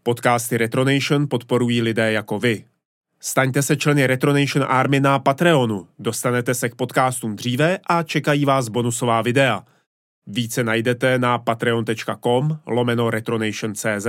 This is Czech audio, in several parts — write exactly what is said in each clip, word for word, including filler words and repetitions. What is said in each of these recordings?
Podcasty Retronation podporují lidé jako vy. Staňte se členy Retronation Army na Patreonu, dostanete se k podcastům dříve a čekají vás bonusová videa. Více najdete na patreon.com lomeno retronation.cz.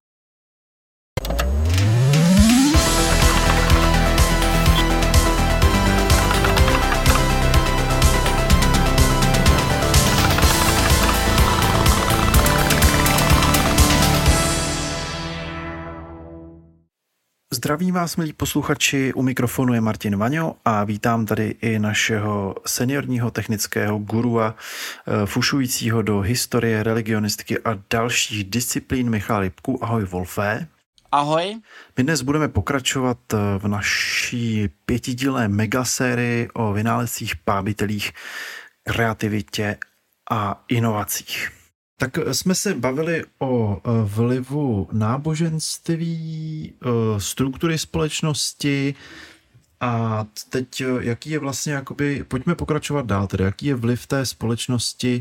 Zdravím vás, milí posluchači, u mikrofonu je Martin Vaňo a vítám tady i našeho seniorního technického gurua, fušujícího do historie, religionistiky a dalších disciplín Michala Lipku. Ahoj, Wolfe. Ahoj. My dnes budeme pokračovat v naší pětidílné megasérii o vynálezcích, pábitelích, kreativitě a inovacích. Tak jsme se bavili o vlivu náboženství, struktury společnosti a teď jaký je vlastně, jakoby, pojďme pokračovat dál, tedy jaký je vliv té společnosti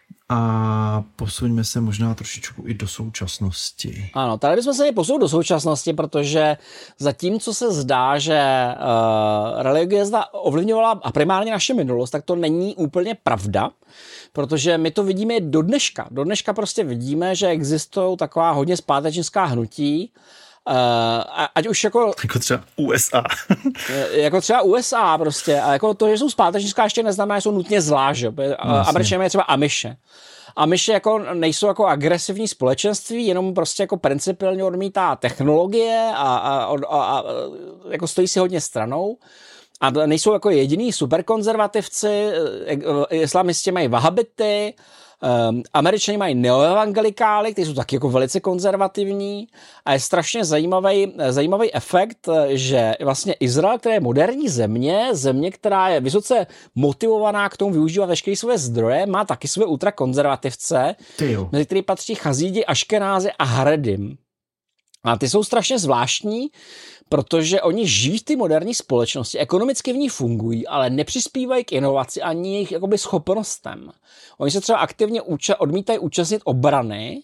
a posuňme se možná trošičku i do současnosti. Ano, tady bychom se měli posunout do současnosti, protože zatímco se zdá, že uh, religie ovlivňovala a primárně naše minulost, tak to není úplně pravda, protože my to vidíme do dneška. Do dneška prostě vidíme, že existují taková hodně zpátečnická hnutí, Uh, ať už jako... Jako třeba U S A. jako třeba U S A prostě. A jako to, že jsou zpátečnická, ještě neznamená, že jsou nutně zlá, že? Američané mají třeba Amiše. Amiše jako nejsou jako agresivní společenství, jenom prostě jako principiálně odmítá technologie a, a, a, a jako stojí si hodně stranou. A nejsou jako jediný superkonzervativci, islamisti mají vahabity, Um, Američani mají neoevangelikály, kteří jsou taky jako velice konzervativní a je strašně zajímavý, zajímavý efekt, že vlastně Izrael, která je moderní země, země, která je vysoce motivovaná k tomu využívat veškeré své zdroje, má taky své ultrakonzervativce, mezi který patří Chazídi, Aškenázi a Haredim. A ty jsou strašně zvláštní, protože oni žijí v té moderní společnosti, ekonomicky v ní fungují, ale nepřispívají k inovaci ani jejich jakoby schopnostem. Oni se třeba aktivně úča- odmítají účastnit obrany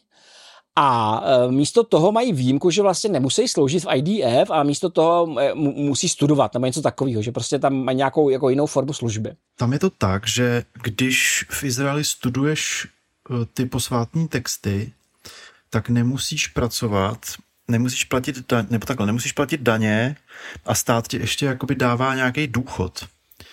a e, místo toho mají výjimku, že vlastně nemusí sloužit v I D F, ale místo toho e, mu- musí studovat nebo něco takového, že prostě tam mají nějakou jako jinou formu služby. Tam je to tak, že když v Izraeli studuješ e, ty posvátní texty, tak nemusíš pracovat, nemusíš platit daně, nebo takhle, nemusíš platit daně a stát ti ještě jakoby dává nějaký důchod.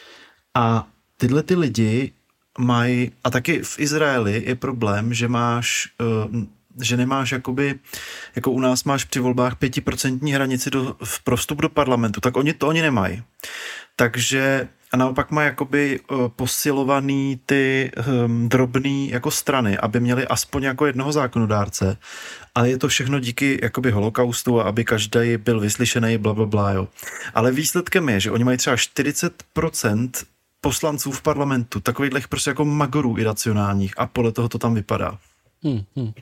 A tyhle ty lidi mají, a taky v Izraeli je problém, že máš, že nemáš jakoby, jako u nás máš při volbách pětiprocentní hranici do, v prostup do parlamentu, tak oni to oni nemají. Takže a naopak mají jakoby posilovaný ty um, drobný jako strany, aby měli aspoň jako jednoho zákonodárce, ale je to všechno díky jakoby holokaustu a aby každý byl vyslyšený, blablabla, jo. Ale výsledkem je, že oni mají třeba čtyřicet procent poslanců v parlamentu, takových prostě jako magorů iracionálních a podle toho to tam vypadá. Hmm, hmm.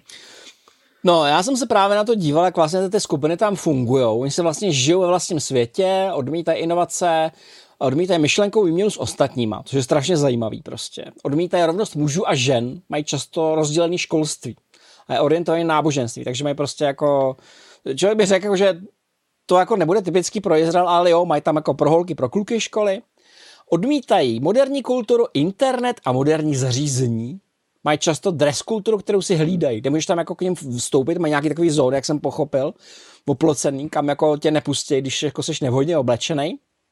No, já jsem se právě na to díval, jak vlastně ty skupiny tam fungujou. Oni se vlastně žijou ve vlastním světě, odmítají inovace, odmítají myšlenkovou výměnu s ostatníma, což je strašně zajímavý prostě. Odmítají rovnost mužů a žen, mají často rozdělený školství a je orientovaný náboženství, takže mají prostě jako, člověk by řekl, že to jako nebude typický pro Izrael, ale jo, mají tam jako pro holky, pro kluky školy. Odmítají moderní kulturu, internet a moderní zařízení. Mají často dress kulturu, kterou si hlídají. Nemůžeš tam jako k ním vstoupit, mají nějaký takový zóny, jak jsem pochopil, oplocený, kam jako tě nepustí, když jako jsi nevhodně oblečený.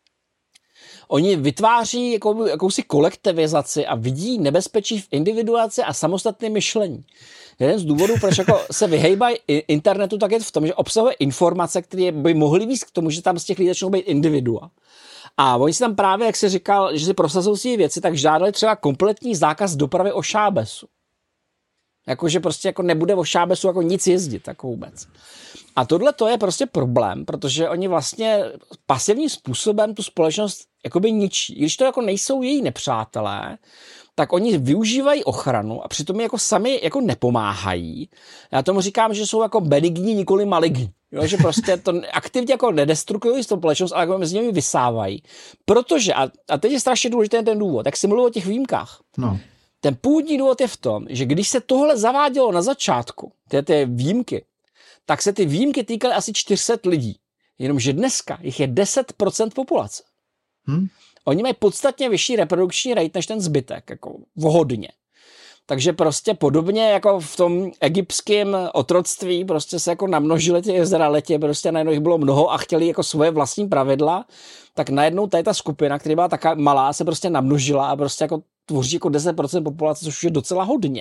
Oni vytváří jakou, jakousi kolektivizaci a vidí nebezpečí v individuaci a samostatném myšlení. Jeden z důvodů, proč jako se vyhejbají internetu, tak je v tom, že obsahuje informace, které by mohly víc k tomu, že tam z těch lidí začnou být individua. A oni si tam právě, jak jsi říkal, že si prosazují si věci, tak žádali třeba kompletní zákaz dopravy o šábesu. Jakože prostě jako nebude o šábesu jako nic jezdit, jako vůbec. A tohle to je prostě problém, protože oni vlastně pasivním způsobem tu společnost jakoby ničí. Když to jako nejsou její nepřátelé, tak oni využívají ochranu a přitom jako sami jako nepomáhají. Já tomu říkám, že jsou jako benigní, nikoli maligní. Jo, že prostě to aktivně jako nedestrukují s tou společnost, ale jako mezi nimi vysávají. Protože, a, a teď je strašně důležitý ten důvod, jak jsi mluvil o těch výjimkách. No. Ten původní důvod je v tom, že když se tohle zavádělo na začátku, ty, ty výjimky, tak se ty výjimky týkaly asi čtyři sta lidí. Jenomže dneska jich je deset procent populace. Hmm. Oni mají podstatně vyšší reprodukční rate než ten zbytek, jako vhodně. Takže prostě podobně jako v tom egyptském otroctví prostě se jako namnožili ty Izraeliti, prostě najednou jich bylo mnoho a chtěli jako svoje vlastní pravidla, tak najednou tady ta skupina, která byla taká malá, se prostě namnožila a prostě jako tvoří jako deset procent populace, což je docela hodně.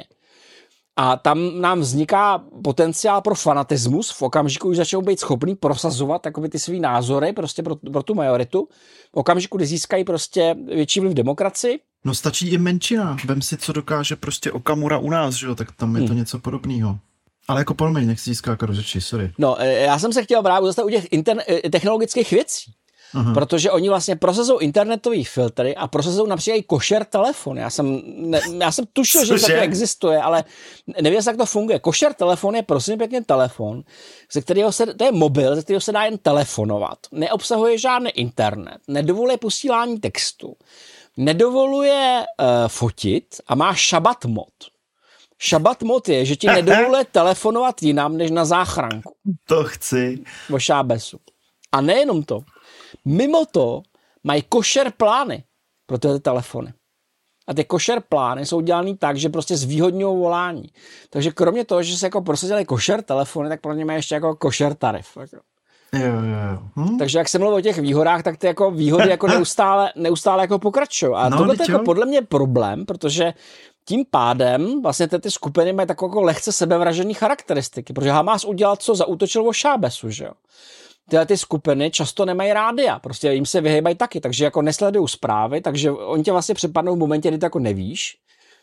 A tam nám vzniká potenciál pro fanatismus, v okamžiku, když začnou být schopný prosazovat takové ty svý názory prostě pro, pro tu majoritu, v okamžiku, kdy získají prostě větší vliv v demokracii. No stačí i menšina, vem si, co dokáže prostě Okamura u nás, že jo, tak tam je to hmm. něco podobného. Ale jako promiň, nechci získat do řeči, sorry. No, já jsem se chtěl právě dostat u těch interne- technologických věcí. Aha. Protože oni vlastně prosazují internetové filtry a prosazují například i košer telefon. Já jsem, ne, já jsem tušil, že to existuje, ale nevím, jak to funguje. Košer telefon je prosím pěkně telefon, ze kterého se, to je mobil, ze kterého se dá jen telefonovat. Neobsahuje žádný internet, nedovoluje posílání textu, nedovoluje uh, fotit a má šabat mod. Šabat mod je, že ti nedovoluje telefonovat jinam, než na záchranku. To chci. O šábesu. A nejenom to. Mimo to mají košer plány pro tyhle telefony. A ty košer plány jsou dělaný tak, že prostě zvýhodňují volání. Takže kromě toho, že se jako prosadili košer telefony, tak pro ně mají ještě jako košer tarif. Jako. Jo, jo, hm? Takže jak jsem mluvil o těch výhodách, tak ty jako výhody jako neustále, neustále jako pokračují. A no, tohle je jako podle mě problém, protože tím pádem vlastně ty, ty skupiny mají takovou jako lehce sebevražený charakteristiky, protože Hamas udělal, co zaútočil o šábesu, že jo. Tyhle ty skupiny často nemají rádia, prostě jim se vyhýbají taky, takže jako nesledují zprávy, takže oni tě vlastně přepadnou v momentě, kdy to jako nevíš.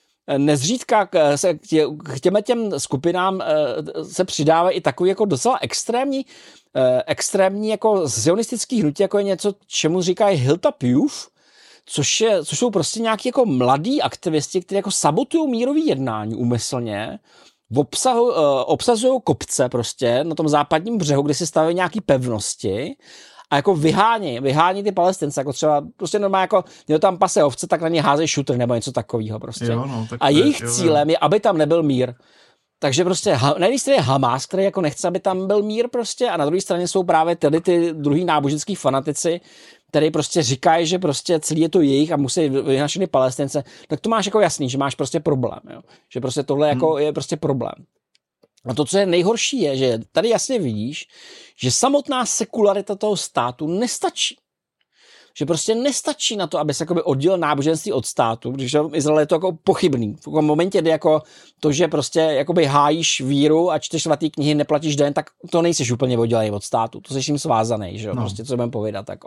Nezřídka se k těm těm skupinám se přidávají i takový jako docela extrémní, extrémní jako zionistický hnutí, jako je něco, čemu říkají Hilltop Youth, což, je, což jsou prostě nějaký jako mladí aktivisti, kteří jako sabotují mírový jednání úmyslně, Obsahu, uh, obsazují kopce prostě na tom západním břehu, kde si staví nějaký pevnosti a jako vyhání, vyhání ty Palestince, jako třeba prostě normálně jako, když tam pase ovce, tak na ně házejí šutr nebo něco takového prostě. Jo, no, tak a jejich je, jo, cílem jo. je, aby tam nebyl mír. Takže prostě na jedné straně je Hamas, který jako nechce, aby tam byl mír prostě, a na druhé straně jsou právě tedy ty druhý náboženský fanatici, který prostě říkají, že prostě celý je to jejich a musí vyhnat všechny Palestince, tak to máš jako jasný, že máš prostě problém, jo? Že prostě tohle hmm. jako je prostě problém. A to, co je nejhorší, je, že tady jasně vidíš, že samotná sekularita toho státu nestačí. Že prostě nestačí na to, aby se jakoby oddělil náboženství od státu, protože Izrael je to jako pochybný. V momentě, kdy jako to, že prostě jakoby hájíš víru a čteš svatý knihy, neplatíš den, tak to nejseš úplně oddělený od státu. To jsi jim svázaný, že jo? No. Prostě co budeme povědat jako.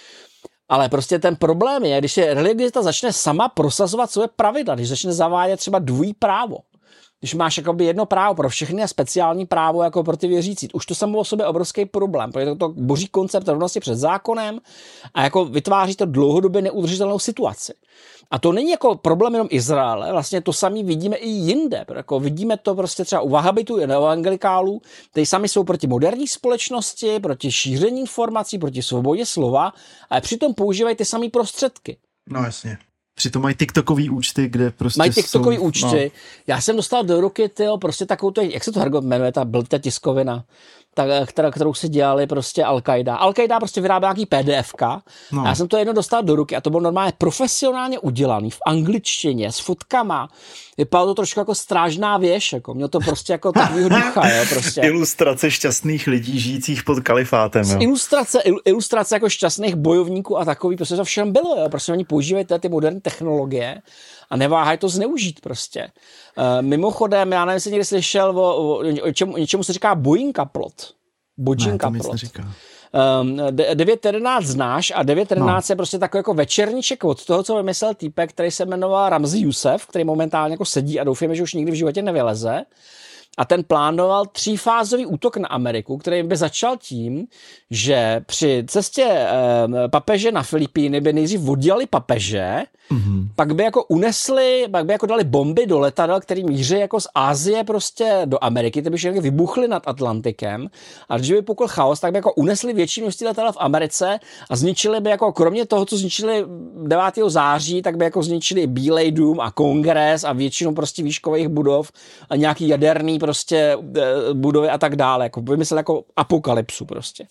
Ale prostě ten problém je, když se religiozita začne sama prosazovat své pravidla, když začne zavádět třeba dvojí právo. Když máš jakoby jedno právo pro všechny a speciální právo jako pro ty věřící, už to samo o sobě je obrovský problém, protože to, to boří koncept rovnosti před zákonem a jako vytváří to dlouhodobě neudržitelnou situaci. A to není jako problém jenom Izraele, vlastně to sami vidíme i jinde. Jako vidíme to prostě třeba u vahabitů i evangelikálů, kteří sami jsou proti moderní společnosti, proti šíření informací, proti svobodě slova, ale přitom používají ty samé prostředky. No jasně. Přitom mají TikTokový účty, kde prostě mají TikTokový jsou, účty. No. Já jsem dostal do ruky, tyjo, prostě takovou, to, jak se to Hargo jmenuje, ta byl ta tiskovina, ta, která, kterou si dělali prostě Al-Qaida. Al-Qaida prostě vyrábá nějaký PDFka. No. A já jsem to jedno dostal do ruky a to bylo normálně profesionálně udělaný v angličtině s fotkama. Vypadalo to trošku jako strážná věž, jako měl to prostě jako takovýho ducha, jo, prostě. Ilustrace šťastných lidí žijících pod kalifátem, jo. Ilustrace, il, ilustrace jako šťastných bojovníků a takový, prostě to všem bylo, jo. Prostě oni používají ty moderní technologie a neváhají to zneužít prostě. Uh, mimochodem, já nevím, jestli někdy slyšel o, o, o, čemu, o něčemu se říká Boeing plot. Boeing plot. Um, devět jedenáct znáš a devět jedenáct no. je prostě takový jako večerníček od toho, co vymyslel týpek, který se jmenoval Ramzi Youssef, který momentálně jako sedí a doufáme, že už nikdy v životě nevyleze. A ten plánoval třífázový útok na Ameriku, který by začal tím, že při cestě e, papeže na Filipíny by nejdřív oddělali papeže, mm-hmm. pak by jako unesli, pak by jako dali bomby do letadel, který míří jako z Asie prostě do Ameriky, ty by všechny vybuchly nad Atlantikem a když by vypukl chaos, tak by jako unesli větší množství letadel v Americe a zničili by jako kromě toho, co zničili devátého září, tak by jako zničili Bílej dům a Kongres a většinu prostě výškových budov a nějaký jaderný prostě budovy a tak dále, jako vymyslel jako apokalypsu prostě.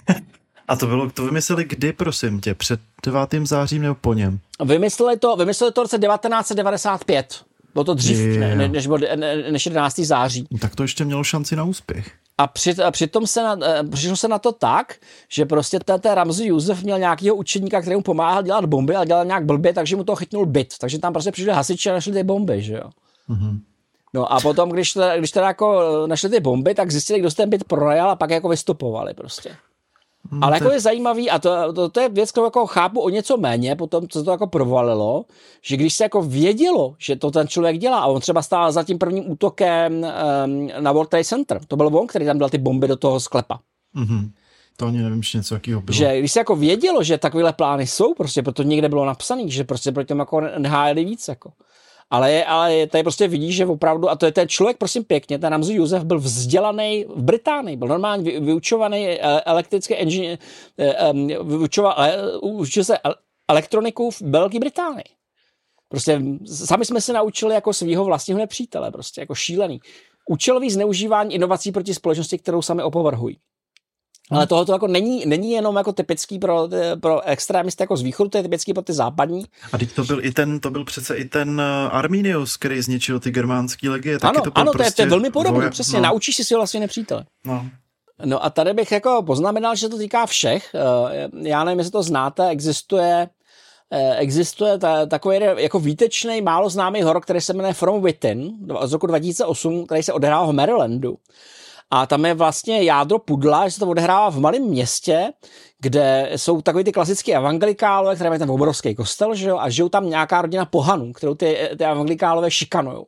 A to bylo, to vymysleli kdy, prosím tě, před devátým zářím nebo po něm? Vymysleli to, vymysleli to v roce devatenáct set devadesát pět. Bylo to dřív, ne, ne, než, než jedenáctého září. Tak to ještě mělo šanci na úspěch. A, při, a přitom se na, přišlo se na to tak, že prostě ten Ramzi Yousef měl nějakého učeníka, který mu pomáhal dělat bomby a dělal nějak blbě, takže mu to chytnul byt. Takže tam prostě přišli hasiči a našli ty bomby, že jo. Mm-hmm. No a potom, když teda, když teda jako našli ty bomby, tak zjistili, kdo ten byt pronajal a pak jako vystopovali prostě. Hmm, ale jako je zajímavý, a to, to, to je věc, kterou jako chápu o něco méně, potom, co to jako provalilo, že když se jako vědělo, že to ten člověk dělá, a on třeba stál za tím prvním útokem um, na World Trade Center, to byl on, který tam dal ty bomby do toho sklepa. Mm-hmm. To ani nevím, že něco jakýho bylo. Že když se jako vědělo, že takovéhle plány jsou, prostě proto někde bylo napsaný, že prostě proti tomu jako nehájeli víc, jako. Ale, je, ale tady prostě vidíš, že opravdu, a to je ten člověk, prosím pěkně, ten Ramzi Yousef byl vzdělaný v Británii, byl normálně vyučovaný elektrický inženýr, vyučoval, učil se elektroniku v Velké Británii. Prostě sami jsme se naučili jako svýho vlastního nepřítele, prostě jako šílený. Účelový zneužívání inovací proti společnosti, kterou sami opovrhují. Ale tohle to jako není, není jenom jako typický pro, pro extrémisty jako z východu, to je typický pro ty západní. A teď to byl i ten, to byl přece i ten Arminius, který zničil ty germánský legie. Taky ano, to ano, prostě to je velmi podobné, voja... přesně, no. Naučíš si si vlastně nepřítele. No. No a tady bych jako poznamenal, že to týká všech. Já nevím, jestli to znáte, existuje Existuje ta, takový jako výtečný, málo známý horor, který se jmenuje From Within z roku dva tisíce osm, který se odehrál v Marylandu. A tam je vlastně jádro pudla, že se to odehrává v malém městě, kde jsou takový ty klasické evangelikálové, které mají ten obrovský kostel, že jo, a žijou tam nějaká rodina pohanů, kterou ty, ty evangelikálové šikanujou.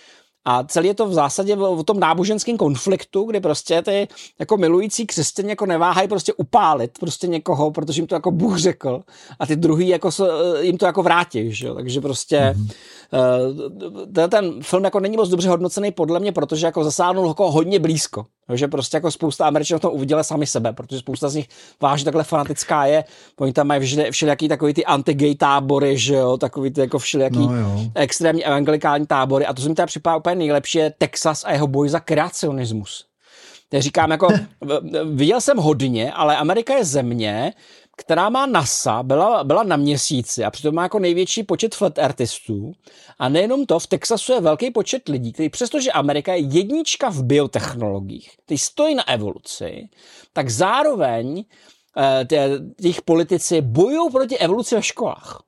A celý je to v zásadě o tom náboženském konfliktu, kdy prostě ty jako milující křesťané jako neváhají prostě upálit prostě někoho, protože jim to jako Bůh řekl, a ty druhý jako jim to jako vrátí, že jo? Takže prostě mm-hmm. ten, ten film jako není moc dobře hodnocený podle mě, protože jako zasáhnul jako hodně blízko. Takže prostě jako spousta Američanů to uviděli sami sebe, protože spousta z nich vážně takhle fanatická je. Oni tam mají všelijaký takový ty anti-gay tábory, že jo, takový ty jako všelijaký no, extrémní evangelikální tábory. A to se mi teda připadá úplně nejlepší, je Texas a jeho boj za kreacionismus. Teď říkám jako, viděl jsem hodně, ale Amerika je země, která má NASA, byla, byla na měsíci a přitom má jako největší počet flat earthistů. A nejenom to, v Texasu je velký počet lidí, kteří přestože Amerika je jednička v biotechnologiích, kteří stojí na evoluci, tak zároveň těch politici bojují proti evoluci ve školách.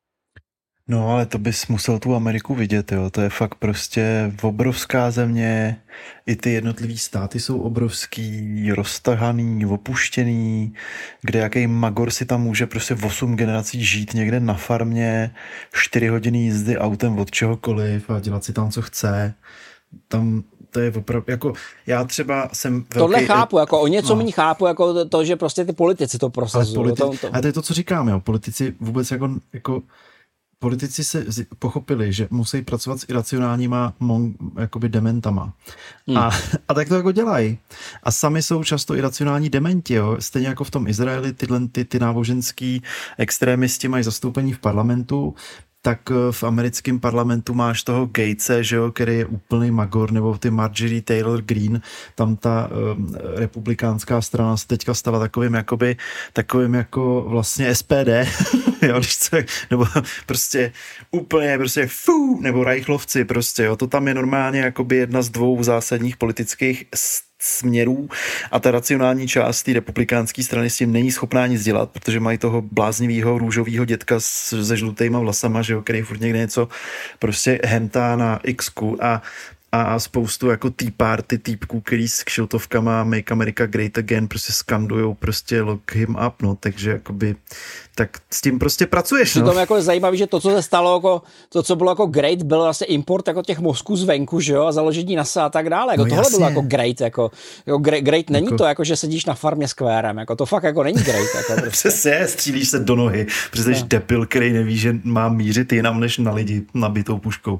No, ale to bys musel tu Ameriku vidět, jo. To je fakt prostě obrovská země. I ty jednotlivý státy jsou obrovský, roztahaný, opuštěný, kde jaký magor si tam může prostě osm generací žít někde na farmě, čtyři hodiny jízdy autem od čehokoliv a dělat si tam, co chce. Tam to je opravdu, jako já třeba jsem velký... Tohle chápu, jako o něco no. méně chápu, jako to, to, že prostě ty politici to prosazují. Ale, politi- to, to... ale to je to, co říkám, jo. Politici vůbec jako... jako Politici se pochopili, že musí pracovat s iracionálníma mon, jakoby dementama. Hmm. A, a tak to jako dělají. A sami jsou často iracionální dementi. Jo? Stejně jako v tom Izraeli tyhle ty, ty náboženský extrémisti mají zastoupení v parlamentu, tak v americkém parlamentu máš toho Gatese, že jo, který je úplný magor, nebo ty Marjorie Taylor Greene, tam ta um, republikánská strana se teďka stala takovým jakoby, takovým jako vlastně S P D, jo, když se, nebo prostě úplně prostě fů, nebo Reichlovci prostě, jo, to tam je normálně jakoby jedna z dvou zásadních politických směrů a ta racionální část té republikánské strany s tím není schopná nic dělat, protože mají toho bláznivého růžového dětka se žlutýma vlasama, že jo, který furt někde něco prostě hentá na X-ku a a spoustu jako tea party týpků, který s kšiltovkama Make America Great Again prostě skandujou prostě lock him up, no, takže jakoby tak s tím prostě pracuješ, no. To je jako zajímavé, že to, co se stalo, jako, to, co bylo jako great, byl vlastně import jako těch mozků zvenku, že jo, a založení NASA a tak dále, jako no tohle jasně. Bylo jako great, jako, jako great, great není jako... to, jako, že sedíš na farmě s kvérem, jako to fakt jako není great, jako prostě. Přesně, střílíš se do nohy, protože jsi no. Debil, který neví, že má mířit jinam než na lidi nabitou puškou.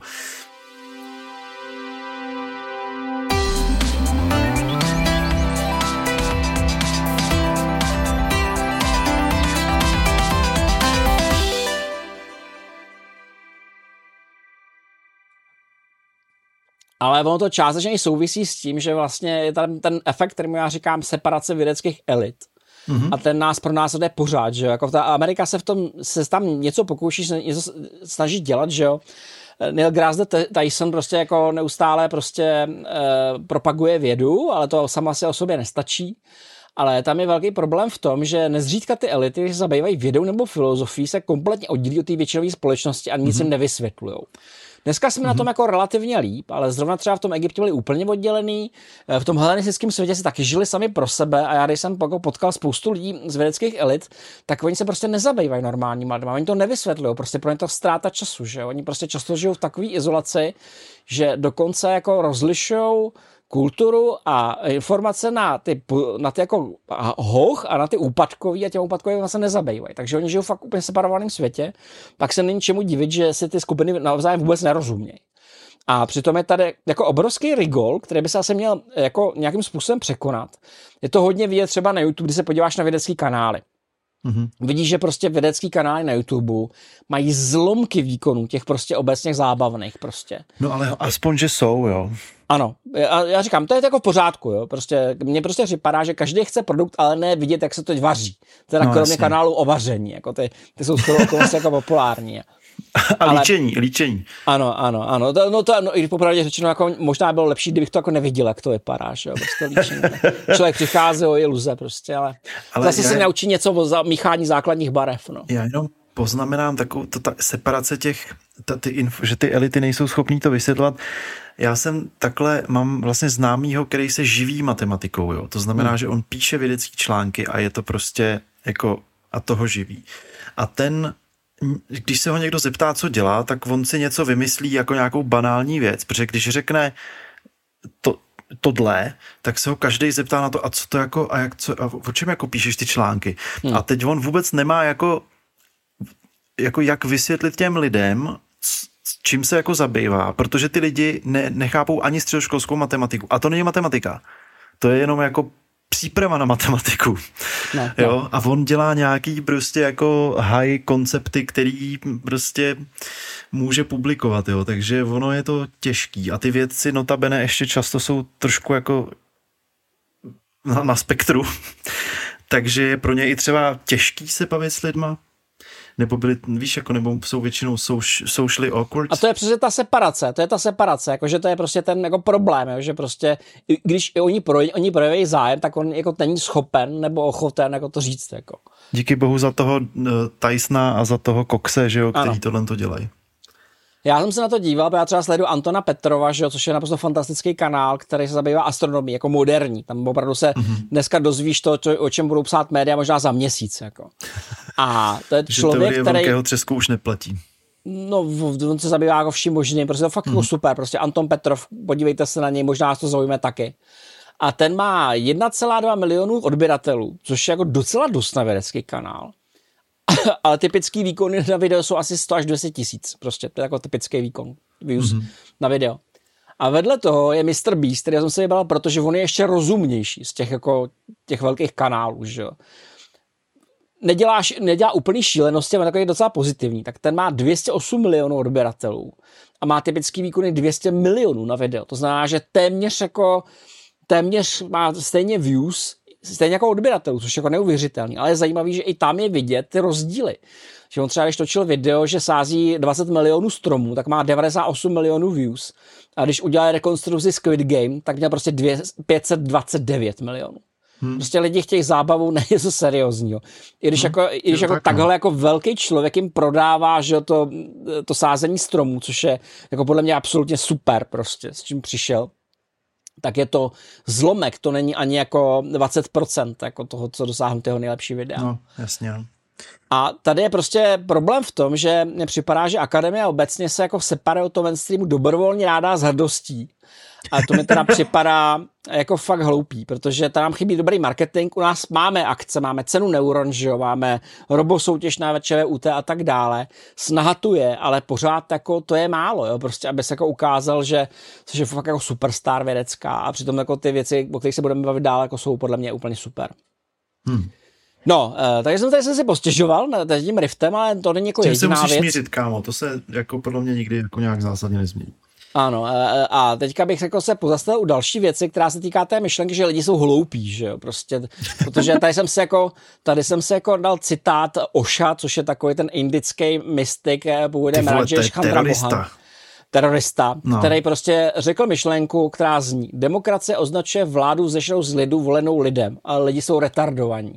Ale ono to částečně i souvisí s tím, že vlastně je tam ten efekt, kterému já říkám separace vědeckých elit. Mm-hmm. A ten nás pro nás jde pořád, že jo. Jako ta Amerika se v tom, se tam něco pokouší, něco snaží dělat, že jo. Neil deGrasse Tyson prostě jako neustále prostě e, propaguje vědu, ale to sama se o sobě nestačí. Ale tam je velký problém v tom, že nezřídka ty elity, když se zabývají vědou nebo filozofií, se kompletně oddělí od té většinové společnosti a nic mm-hmm. jim nevysvětlujou. Dneska jsme mm-hmm. na tom jako relativně líp, ale zrovna třeba v tom Egyptě byli úplně oddělený, v tom hellenistickém světě si taky žili sami pro sebe a já když jsem potkal spoustu lidí z vědeckých elit, tak oni se prostě nezabývají normálníma lidma, oni to nevysvětlují, prostě pro ně to ztráta času, že oni prostě často žijou v takové izolaci, že dokonce jako rozlišují kulturu a informace na ty, na ty jako hoch a na ty úpadkový a těm úpadkovým vlastně nezabývají. Takže oni žijou fakt úplně separovaném světě, tak se není čemu divit, že si ty skupiny navzájem vůbec nerozumějí. A přitom je tady jako obrovský rigol, který by se asi měl jako nějakým způsobem překonat. Je to hodně vidět třeba na YouTube, když se podíváš na vědecký kanály. Mm-hmm. Vidíš, že prostě vědecký kanály na YouTube mají zlomky výkonů, těch prostě obecně zábavných prostě. No ale aspoň, že jsou, jo. Ano, já, já říkám, to je jako v pořádku, jo. Prostě, mně prostě připadá, že každý chce produkt, ale ne vidět, jak se to vaří. Teda no, kromě jasně. kanálu o vaření, jako ty, ty jsou skoro okolnosti jako populární. A ale, líčení, líčení. Ano, ano, ano. To, no to, no, i popravdě řečeno, jako možná bylo lepší, kdybych to jako neviděl, jak to vypadá, že jo, prostě líčení. Člověk přichází o iluze prostě, ale, ale zase já, se naučí něco o za, míchání základních barev, no. Já jenom poznamenám takovou to, ta separace těch, ta, ty info, že ty elity nejsou schopní to vysvětlovat. Já jsem takhle, mám vlastně známýho, který se živí matematikou, jo. To znamená, hmm. že on píše vědecký články a je to prostě jako, a toho živí. A ten, když se ho někdo zeptá, co dělá, tak on si něco vymyslí jako nějakou banální věc, protože když řekne to, tohle, tak se ho každý zeptá na to, a co to jako, a, jak, co, a o čem jako píšeš ty články. Hmm. A teď on vůbec nemá jako, jako jak vysvětlit těm lidem, čím se jako zabývá, protože ty lidi ne, nechápou ani středoškolskou matematiku. A to není matematika. To je jenom jako příprava na matematiku. Ne, jo? Ne. A on dělá nějaký prostě jako high koncepty, který prostě může publikovat, jo. Takže ono je to těžký. A ty vědci notabene ještě často jsou trošku jako na, na spektru. Takže je pro ně i třeba těžký se bavit s lidma. Nebo byli, víš, jako, nebo jsou většinou socially awkward. A to je přesně ta separace, to je ta separace, jakože to je prostě ten jako problém, jo, že prostě, když oni, proj, oni projeví zájem, tak on jako není schopen nebo ochoten jako to říct, jako. Díky bohu za toho uh, Tysona a za toho Coxe, že jo, který tohle to dělají. Já jsem se na to díval, já třeba sleduju Antona Petrova, že jo, což je naprosto fantastický kanál, který se zabývá astronomií, jako moderní. Tam opravdu se mm-hmm. dneska dozvíš to, o čem budou psát média možná za měsíc. Jako. A to je člověk, který... velkého třesku už neplatí. No, on se zabývá jako vším možným, prostě to fakt mm-hmm. jako super. Prostě Anton Petrov, podívejte se na něj, možná vás to zaujme taky. A ten má jedna celá dva milionu odběratelů, což je jako docela dost na vědecký kanál. Ale typický výkony na video jsou asi sto až dvě stě tisíc. Prostě to je jako typický výkon views mm-hmm. na video. A vedle toho je mister Beast, který jsem se vybral, protože on je ještě rozumnější z těch, jako, těch velkých kanálů. Že? Nedělá, nedělá úplný šílenosti, ale takový docela pozitivní. Tak ten má dvě stě osm milionů odběratelů a má typický výkony dvě stě milionů na video. To znamená, že téměř jako téměř má stejně views, stejně jako odběratelů, což je jako neuvěřitelný, ale je zajímavý, že i tam je vidět ty rozdíly. Že on třeba, když točil video, že sází dvacet milionů stromů, tak má devadesát osm milionů views. A když udělal rekonstrukci Squid Game, tak měl prostě pět set dvacet devět milionů. Hmm. Prostě lidi chtějí zábavu, ne něco seriózního. I když, hmm. jako, i když jako tak, takhle jako velký člověk jim prodává, že to, to sázení stromů, což je jako podle mě absolutně super prostě, s čím přišel, tak je to zlomek, to není ani jako dvacet procent jako toho, co dosáhnu toho nejlepší videa. No, jasně. A tady je prostě problém v tom, že mně připadá, že akademie obecně se jako separuje od toho mainstreamu dobrovolně ráda s hrdostí. A to mi teda připadá jako fakt hloupý, protože tam nám chybí dobrý marketing. U nás máme akce, máme cenu Neuron, že jo, máme robosoutěž na ČVUT a tak dále. Snaha tu je, ale pořád jako to je málo, jo, prostě aby se jako ukázal, že jsi fakt jako superstar vědecká a přitom jako ty věci, o kterých se budeme bavit dál, jako jsou podle mě úplně super. Hmm. No, uh, takže jsem tady jsem si postěžoval nad tím riftem, ale to není jako jediná věc. Tím se musíš smířit, kámo, to se jako podle mě nikdy jako nějak zásadně nezmění. Ano, a teďka bych řekl se pozastavil u další věci, která se týká té myšlenky, že lidi jsou hloupí, že jo, prostě, protože tady jsem se jako, tady jsem se jako dal citát Osha, což je takový ten indický mystik, původem Rajesh Chandra Mohan. Terorista, no. Který prostě řekl myšlenku, která zní: demokracie označuje vládu vzešlou z lidu volenou lidem, ale lidi jsou retardovaní.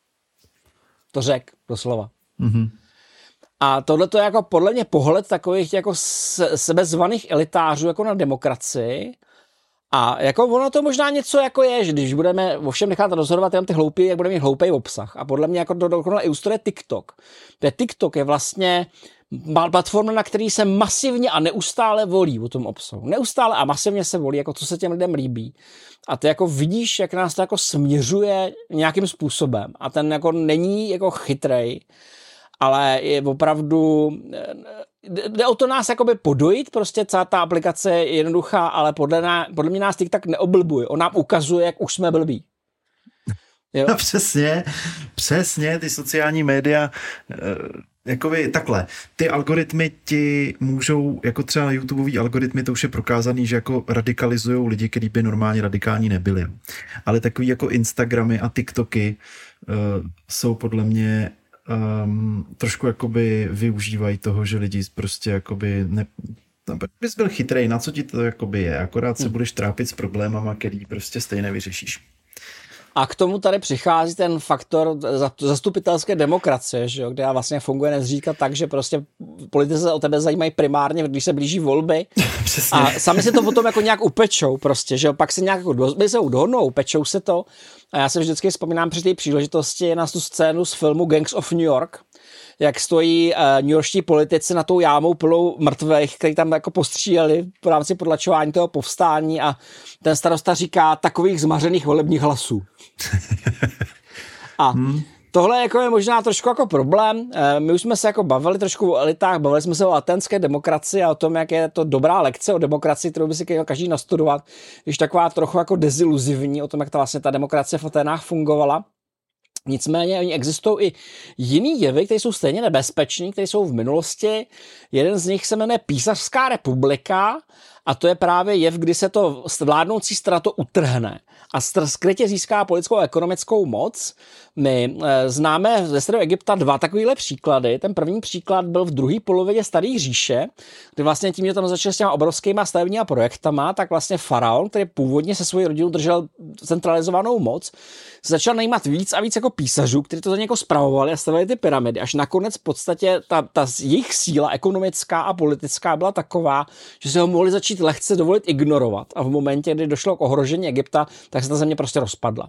To řekl doslova. Mm-hmm. A tohle to je jako podle mě pohled takových jako sebezvaných elitářů jako na demokracii. A jako ono to možná něco jako je, že když budeme ovšem nechat rozhodovat jenom ty hloupí, jak budeme mít hloupý obsah. A podle mě jako to dokonale ilustruje TikTok. Protože TikTok je vlastně platforma, na který se masivně a neustále volí o tom obsahu. Neustále a masivně se volí, jako co se těm lidem líbí. A ty jako vidíš, jak nás to jako směřuje nějakým způsobem. A ten jako není jako chytrej, ale je opravdu, jde o to nás jakoby podojit, prostě celá ta aplikace je jednoduchá, ale podle, ná, podle mě nás TikTok neoblbuje. On nám ukazuje, jak už jsme blbí. Jo? No přesně, přesně, ty sociální média, jakoby takhle, ty algoritmy ti můžou, jako třeba YouTubeový algoritmy, to už je prokázaný, že jako radikalizujou lidi, kteří by normálně radikální nebyli. Ale takový jako Instagramy a TikToky uh, jsou podle mě Um, trošku jakoby využívají toho, že lidi prostě jakoby ne, no, bys byl chytrej, na co ti to jakoby je, akorát se budeš trápit s problémama, který prostě stejně vyřešíš. A k tomu tady přichází ten faktor zastupitelské demokracie, že jo, kde vlastně funguje nezřídka tak, že prostě politici se o tebe zajímají primárně, když se blíží volby. A sami se to potom jako nějak upečou prostě, že jo, pak se nějak jako do, se dohodnou, upečou se to. A já se vždycky vzpomínám při té příležitosti na tu scénu z filmu Gangs of New York, jak stojí uh, newyorští politici na tou jámou plnou mrtvých, který tam jako postříleli v rámci podlačování toho povstání, a ten starosta říká: takových zmařených volebních hlasů. A hmm. tohle jako je možná trošku jako problém. My už jsme se jako bavili trošku o elitách, bavili jsme se o aténské demokracii a o tom, jak je to dobrá lekce o demokracii, kterou by si měl každý nastudovat, když taková trochu jako deziluzivní o tom, jak ta vlastně ta demokracie v Aténách fungovala. Nicméně oni existují i jiný jevy, které jsou stejně nebezpečný, které jsou v minulosti. Jeden z nich se jmenuje Písařská republika, a to je právě jev, kdy se to vládnoucí strato utrhne a skrytě získá politickou a ekonomickou moc. My e, známe ze Starého Egypta dva takovýhle příklady. Ten první příklad byl v druhé polovině Staré říše, kdy vlastně tím, že tam začal s těma obrovskýma stavebníma projektama, tak vlastně faraon, který původně se svojí rodinou držel centralizovanou moc, začal najímat víc a víc jako písařů, kteří to za někoho spravovali a stavili ty pyramidy, až nakonec v podstatě ta, ta jejich síla ekonomická a politická byla taková, že se ho mohli začít lehce dovolit ignorovat, a v momentě, kdy došlo k ohrožení Egypta, tak se ta země prostě rozpadla.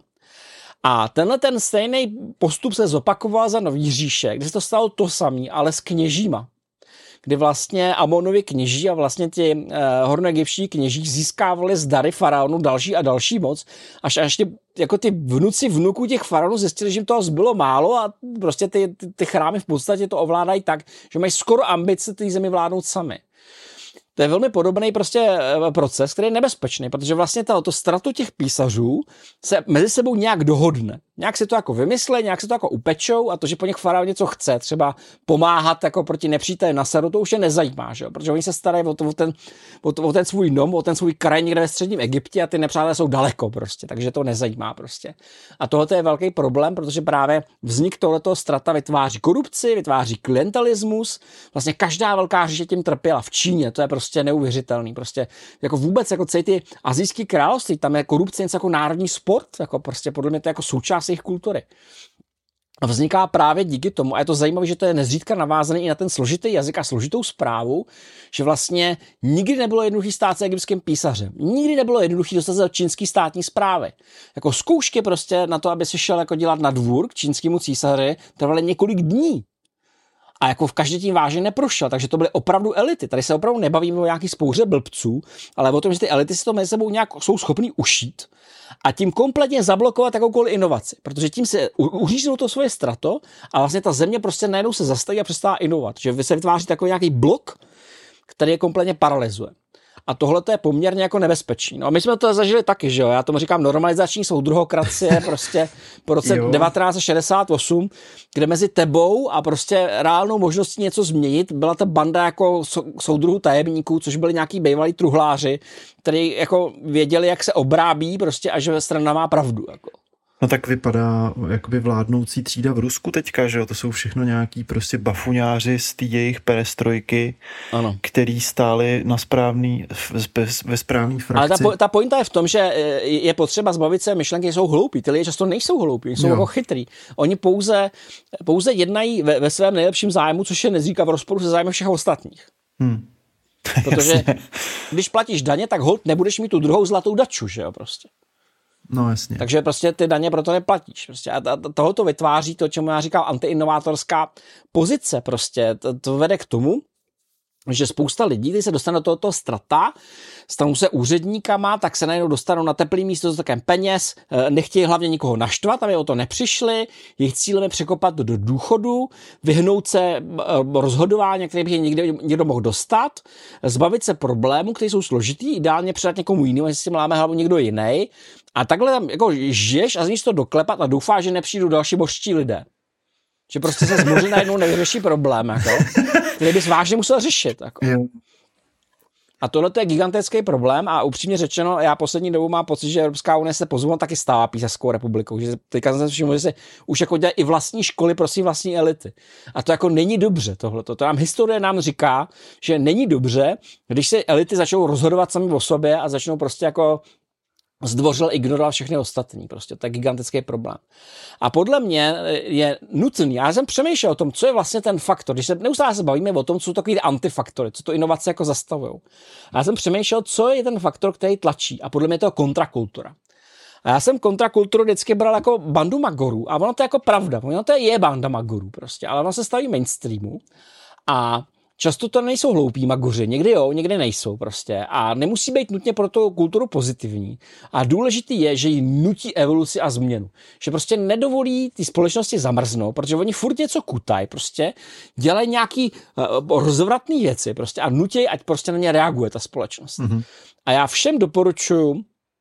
A tenhle ten stejný postup se zopakoval za Nový říše, kdy se to stalo to samé, ale s kněžíma. Kdy vlastně Amonovi kněží a vlastně ti eh, hornoegyptští kněží získávali z dary faraonu další a další moc, až až ty, jako ty vnuci vnuků těch faraonů zjistili, že jim toho zbylo málo, a prostě ty, ty, ty chrámy v podstatě to ovládají tak, že mají skoro ambice té zemi vládnout sami. To je velmi podobný prostě proces, který je nebezpečný, protože vlastně to, to stratu těch písařů se mezi sebou nějak dohodne. Nějak si to jako vymyslí, nějak si to jako upečou, a to, že po nich faraon něco chce, třeba pomáhat jako proti nepříteli na severu, to už je nezajímá, že jo? Protože oni se starají o, to, o, ten, o, to, o ten svůj dom, o ten svůj kraj někde ve středním Egyptě, a ty nepřátelé jsou daleko prostě, takže to nezajímá prostě. A tohle je velký problém, protože právě vznik tohletoho strata vytváří korupci, vytváří klientelismus. Vlastně každá velká říše tím trpěla. V Číně to je prostě neuvěřitelný, prostě jako vůbec jako celý ty asijský království, tam je korupce něco jako národní sport, jako prostě podle mě to je jako součást jejich kultury. A vzniká právě díky tomu, a je to zajímavé, že to je nezřídka navázaný i na ten složitý jazyk a složitou správu, že vlastně nikdy nebylo jednoduchý stát se egyptským písařem. Nikdy nebylo jednoduchý dostat se do čínský státní správy. Jako zkoušky prostě na to, aby si šel jako dělat na dvůr k čínskému císaři, trvaly několik dní. A jako v každý tím vážně neprošel, takže to byly opravdu elity. Tady se opravdu nebavíme o nějaký spouře blbců, ale o tom, že ty elity si to mezi sebou nějak jsou schopný ušít a tím kompletně zablokovat jakoukoliv inovaci, protože tím se uříznou to svoje strato a vlastně ta země prostě najednou se zastaví a přestává inovovat, že se vytváří takový nějaký blok, který je kompletně paralyzuje. A tohle to je poměrně jako nebezpečný. No a my jsme to zažili taky, že jo, já tomu říkám normalizační soudruhokracie prostě po roce devatenáct set šedesát osm, kde mezi tebou a prostě reálnou možností něco změnit byla ta banda jako soudruhů tajemníků, což byli nějaký bývalí truhláři, kteří jako věděli, jak se obrábí prostě a že strana má pravdu, jako. No tak vypadá jakoby vládnoucí třída v Rusku teďka, že jo, to jsou všechno nějaký prostě bafuňáři z té jejich perestrojky, ano. Který stáli na správný, ve správný frakci. Ale ta, ta pointa je v tom, že je potřeba zbavit se myšlenky, jsou hloupí, ty lidi často nejsou hloupí, jsou jo. Jako chytrý. Oni pouze, pouze jednají ve, ve svém nejlepším zájmu, což je nezříká v rozporu se zájmem všech ostatních. Hmm. Protože když platíš daně, tak holt nebudeš mít tu druhou zlatou daču, že jo, prostě. No jasně. Takže prostě ty daně proto neplatíš. Prostě. A tohoto vytváří to, čemu já říkal antiinovátorská pozice. Prostě to, to vede k tomu, že spousta lidí, když se dostane do tohoto strata, stanou se úředníkama, tak se najednou dostanou na teplý místo s takovým peněz, nechtějí hlavně nikoho naštvat, aby o to nepřišli, jejich cílem je překopat do důchodu, vyhnout se rozhodování, které by je někde, někdo mohl dostat, zbavit se problémů, které jsou složitý, ideálně předat někomu jinému, jestli si mláme hlavu někdo jiný. A takhle tam jako žiješ a z ní to doklepat a doufáš, že nepřijdou další božští lidé. Že prostě se zmoři najednou nevyřeší problém, jako, který bys vážně musel řešit. Jako. A tohle je gigantický problém a upřímně řečeno, já poslední dobu mám pocit, že Evropská unie se pozvolna taky stává písařskou republikou. Že teďka jsem se všiml, že se už jako dělají i vlastní školy pro svý vlastní elity. A to jako není dobře tohleto. To nám historie nám říká, že není dobře, když se elity začnou rozhodovat sami o sobě a začnou prostě jako zdvořil ignorovat všechny ostatní. Prostě to je gigantický problém. A podle mě je nutný, já jsem přemýšlel o tom, co je vlastně ten faktor, když se neustále se bavíme o tom, co jsou takový antifaktory, co to inovace jako zastavují. A já jsem přemýšlel, co je ten faktor, který tlačí. A podle mě to je kontrakultura. A já jsem kontrakulturu vždycky bral jako bandu magorů. A ono to je jako pravda. Ono to je banda magorů prostě. Ale ono se staví mainstreamu. A často to nejsou hloupí magoři, někdy jo, někdy nejsou prostě a nemusí být nutně pro tu kulturu pozitivní. A důležitý je, že jí nutí evoluci a změnu. Že prostě nedovolí ty společnosti zamrznout, protože oni furt něco kutají, prostě dělají nějaký uh, rozvratný věci prostě a nutí, ať prostě na ně reaguje ta společnost. Mm-hmm. A já všem doporučuji,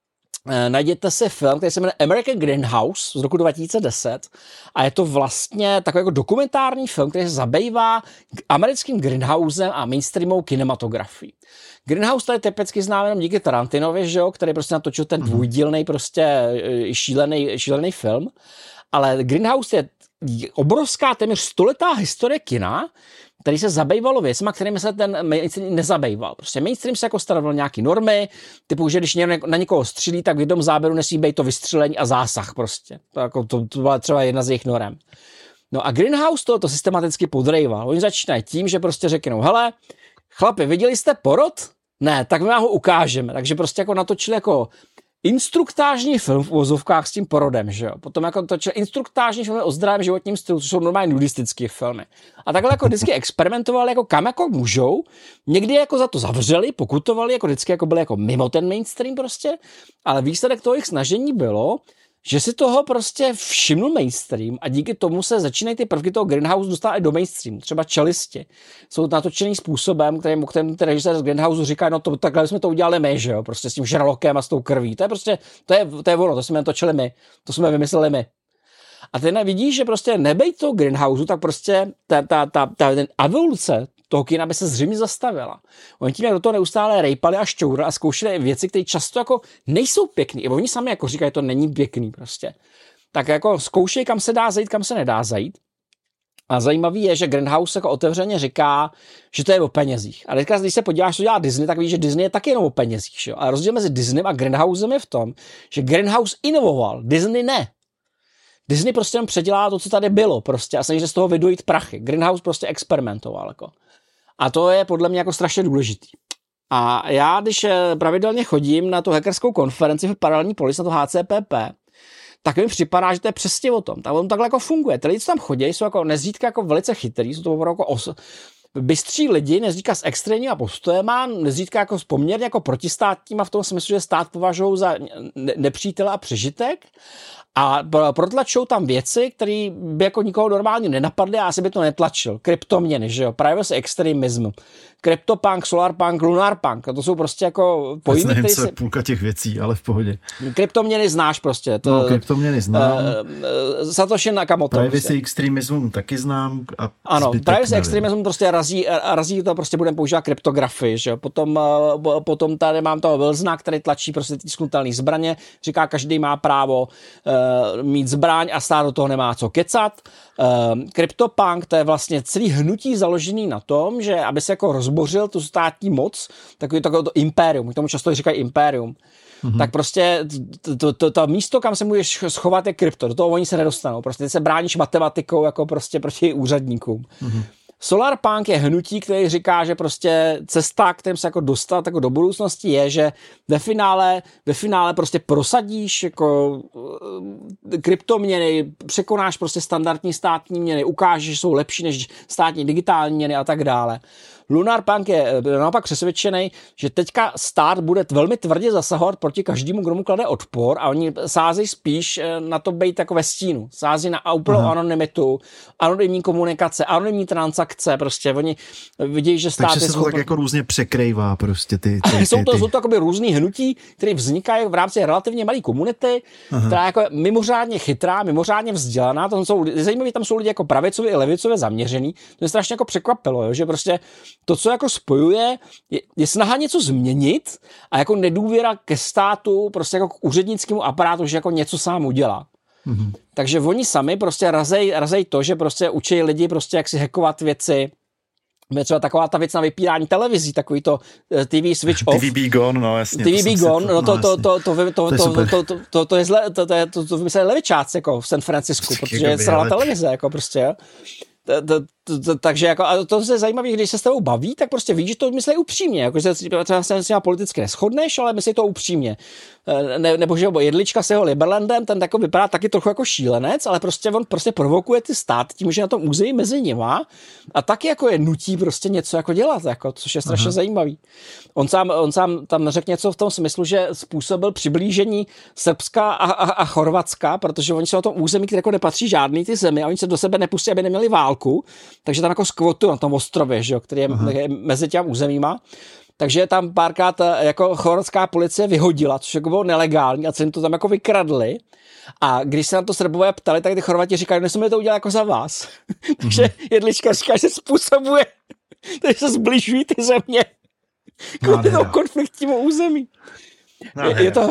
najděte si film, který se jmenuje American Greenhouse z roku dva tisíce deset a je to vlastně takový jako dokumentární film, který se zabývá americkým greenhousem a mainstreamovou kinematografií. Greenhouse tady typicky známe jenom díky Tarantinovi, že jo, který prostě natočil ten dvoudílný prostě šílený, šílený film, ale Greenhouse je obrovská téměř stoletá historie kina, který se zabývalo věcma, kterými se ten mainstream nezabýval. Prostě mainstream se jako stanovil nějaký normy, typu, že když někdo na někoho střílí, tak v jednom záběru nesmí být to vystřelení a zásah prostě. To, jako, to, to byla třeba jedna z jejich norem. No a Greenhouse to, to systematicky podrejval. Oni začínají tím, že prostě řeknou, hele, chlapi, viděli jste porod? Ne, tak my vám ho ukážeme. Takže prostě jako natočili jako instruktážní film v uvozovkách s tím porodem, že jo. Potom jako točil instruktážní film o zdravém životním stylu, což jsou normálně nudistické filmy. A takhle jako vždycky experimentovali jako kam jako můžou. Někdy jako za to zavřeli, pokutovali, jako vždycky jako byli jako mimo ten mainstream prostě, ale výsledek toho jejich snažení bylo, že si toho prostě všimnul mainstream a díky tomu se začínají ty prvky toho Greenhouse dostávat i do mainstreamu. Třeba Čelisti jsou natočený způsobem, kterým, kterým ten režisér z Greenhouse říká, no to, takhle jsme to udělali my, že jo, prostě s tím žralokem a s tou krví. To je prostě, to je, to je ono, to jsme natočili my, to jsme vymysleli my. A ty nevidíš, že prostě nebejt toho Greenhouse, tak prostě ta, ta, ta, ta ten evoluce toho kina by se zřejmě zastavila. Oni tím do toho neustále rejpali a šťourali a zkoušeli věci, které často jako nejsou pěkný. I oni sami jako říkají, to není pěkný prostě. Tak jako zkoušej, kam se dá zajít, kam se nedá zajít. A zajímavý je, že Greenhouse jako otevřeně říká, že to je o penězích. A teďka, když se podíváš, co dělá Disney, tak víš, že Disney je taky jenom o penězích. Že? A rozdíl mezi Disneyem a Greenhousem je v tom, že Greenhouse inovoval, Disney ne. Disney prostě jenom předělá to, co tady bylo prostě a snaží se z toho vydojit prachy. Greenhouse prostě experimentoval jako. A to je podle mě jako strašně důležitý. A já, když pravidelně chodím na tu hackerskou konferenci v Paralelní polis, na to H C P P, tak mi připadá, že to je přesně o tom. Tak on takhle jako funguje. Ty lidi, co tam chodí, jsou jako nezřídka jako velice chytrý, jsou to opravdu jako os... bystří lidi, nezřídka s extrémníma postojema, nezřídka jako poměrně jako protistátníma v tom smyslu, že stát považují za nepřítele a přežitek a protlačou tam věci, které by jako nikoho normálně nenapadly a asi by to netlačil. Kryptoměny, že jo, privacy extremism, CryptoPunk, SolarPunk, LunarPunk, to jsou prostě jako pojmy, nevím, které co je půlka těch věcí, ale v pohodě. Kryptoměny znáš prostě. To, no, kryptoměny znám. Uh, Satoshi Nakamoto. Privacy prostě. extremism taky znám. A ano, privacy extremism prostě razí, razí to, prostě budeme používat kryptografii, že jo. Potom, uh, potom tady mám toho Wilsona, který tlačí prostě tisknutelné zbraně, říká, každý má právo uh, mít zbraň a stát do toho nemá co kecat. Uh, CryptoPunk, to je vlastně celý hnutí založený na tom, že aby se jako rozbořil tu státní moc, takový to, to impérium, k tomu často říkají impérium, mm-hmm. tak prostě to, to, to, to místo, kam se můžeš schovat, je krypto, do toho oni se nedostanou, prostě ty se bráníš matematikou jako prostě proti úředníkům. Mm-hmm. SolarPunk je hnutí, který říká, že prostě cesta, kterým se jako dostat jako do budoucnosti je, že ve finále, ve finále prostě prosadíš jako kryptoměny, překonáš prostě standardní státní měny, ukážeš, že jsou lepší než státní digitální měny a tak dále. LunarPunk je naopak přesvědčený, že teďka stát bude velmi tvrdě zasahovat proti každému, kdo mu klade odpor a oni sázejí spíš na to být jako ve stínu. Sází na úplnou Aha. anonymitu, anonymní komunikace, anonymní transakce, prostě oni vidí, že stát Takže je se to tak jako různě překrývá prostě ty, ty, ty, jsou to, ty. jsou to jakoby různý hnutí, které vznikají v rámci relativně malé komunity, Aha. která je jako mimořádně chytrá, mimořádně vzdělaná. To jsou zajímavé, tam jsou lidi jako pravicově i levicově zaměřený. To mě strašně jako překvapilo, jo, že prostě to, co jako spojuje, je, je snaha něco změnit a jako nedůvěra ke státu, prostě jako k úřednickému aparátu, že jako něco sám udělá. Mm-hmm. Takže oni sami prostě razej, razej to, že prostě učí lidi prostě jak si hackovat věci. Je třeba taková ta věc na vypínání televizí, takový to T V switch off. T V be gone, no jasně. T V be gone, no to, to, to, to, to, to, to, to, to je zle, to, to, to, to vymysleli levičáci jako v San Francisku, protože je celá televize, jako prostě, To, to, to, to, takže jako, a to je zajímavé, když se s tebou baví, tak prostě víš, že to myslí upřímně, jako, že třeba se s těma politicky neshodneš, ale myslí to upřímně. Ne, nebo že Jedlička s jeho Liberlandem, ten jako vypadá taky trochu jako šílenec, ale prostě on prostě provokuje ty stát tím, že na tom území mezi nima a taky jako je nutí prostě něco jako dělat, jako, což je strašně Aha. zajímavý. On sám, on sám tam řekl něco v tom smyslu, že způsobil přiblížení Srbska a, a, a Chorvatska, protože oni jsou na tom území, které jako nepatří žádný ty zemi a oni se do sebe nepustí, aby neměli válku, takže tam jako skvotu na tom ostrově, že jo, který je, je mezi těmi územíma. Takže tam párkrát jako chorvatská policie vyhodila, což jako bylo nelegální a co jim to tam jako vykradli. A když se na to Srbové ptali, tak ty Chorvati říkali, že jsme to udělali jako za vás. Takže Jedlička říká, že způsobuje, že se zbližují ty země kvůli tomu konfliktnímu území. Je, je to...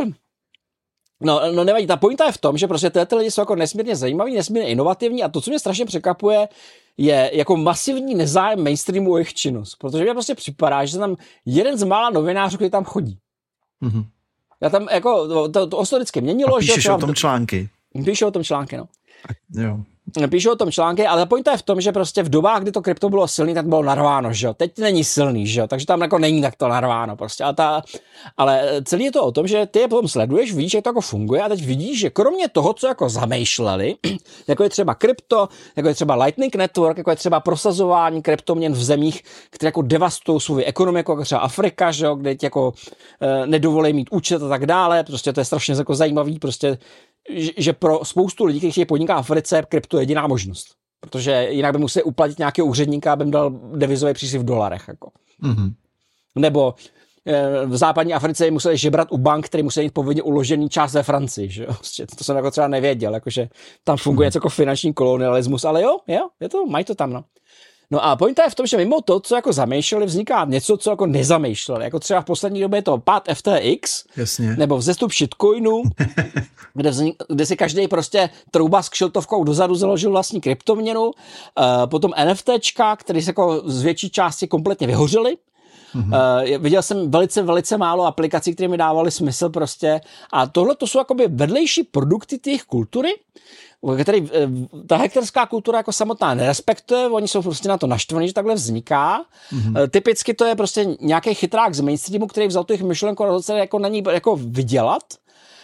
No, no nevadí, ta pointa je v tom, že prostě tyhle lidi jsou jako nesmírně zajímaví, nesmírně inovativní a to, co mě strašně překvapuje, je jako masivní nezájem mainstreamu o jejich činnost, protože mě prostě připadá, že tam jeden z mála novinářů, který tam chodí. Mm-hmm. Já tam jako, to, to, to historicky měnilo. A píšeš že o tom články. Píšu o tom články, no. Jo. Píšu o tom články, ale pointa je v tom, že prostě v dobách, kdy to krypto bylo silný, tak bylo narváno, že jo. Teď není silný, že jo, takže tam jako není tak to narváno prostě. Ale, ta, ale celý je to o tom, že ty je potom sleduješ, víš, jak to jako funguje a teď vidíš, že kromě toho, co jako zamýšleli, jako je třeba krypto, jako je třeba Lightning Network, jako je třeba prosazování kryptoměn v zemích, které jako devastují svou ekonomiku, jako třeba Afrika, že jo, kde ti jako e, nedovolí mít účet a tak dále, prostě to je strašně jako zajímavý, prostě že pro spoustu lidí, kteří chtějí podnikat v Africe, krypto je jediná možnost. Protože jinak by museli uplatit nějakého úředníka, aby jim dal devizový příslib v dolarech. Jako. Mm-hmm. Nebo e, v západní Africe museli žebrat u bank, který museli mít povinně uložený část ve Francii. Že? To jsem jako třeba nevěděl, jakože tam funguje mm-hmm. něco jako finanční kolonialismus, ale jo, jo, je to, mají to tam, no. No a pointa je v tom, že mimo to, co jako zamýšleli, vzniká něco, co jako nezamýšleli. Jako třeba v poslední době je to pád F T X, Jasně. nebo vzestup shitcoinu, kde, vznik, kde si každý prostě trouba s kšiltovkou dozadu založil vlastní kryptoměnu, uh, potom NFTčka, které se jako z větší části kompletně vyhořely. Mm-hmm. Uh, viděl jsem velice, velice málo aplikací, které mi dávaly smysl prostě. A tohle to jsou jakoby vedlejší produkty těch kultury, který ta hackerská kultura jako samotná nerespektuje, oni jsou prostě na to naštvaní, že takhle vzniká. Mm-hmm. Typicky to je prostě nějaký chytrák z mainstreamu, který vzal tu jejich myšlenku a rozhodl se jako na ní jako vydělat.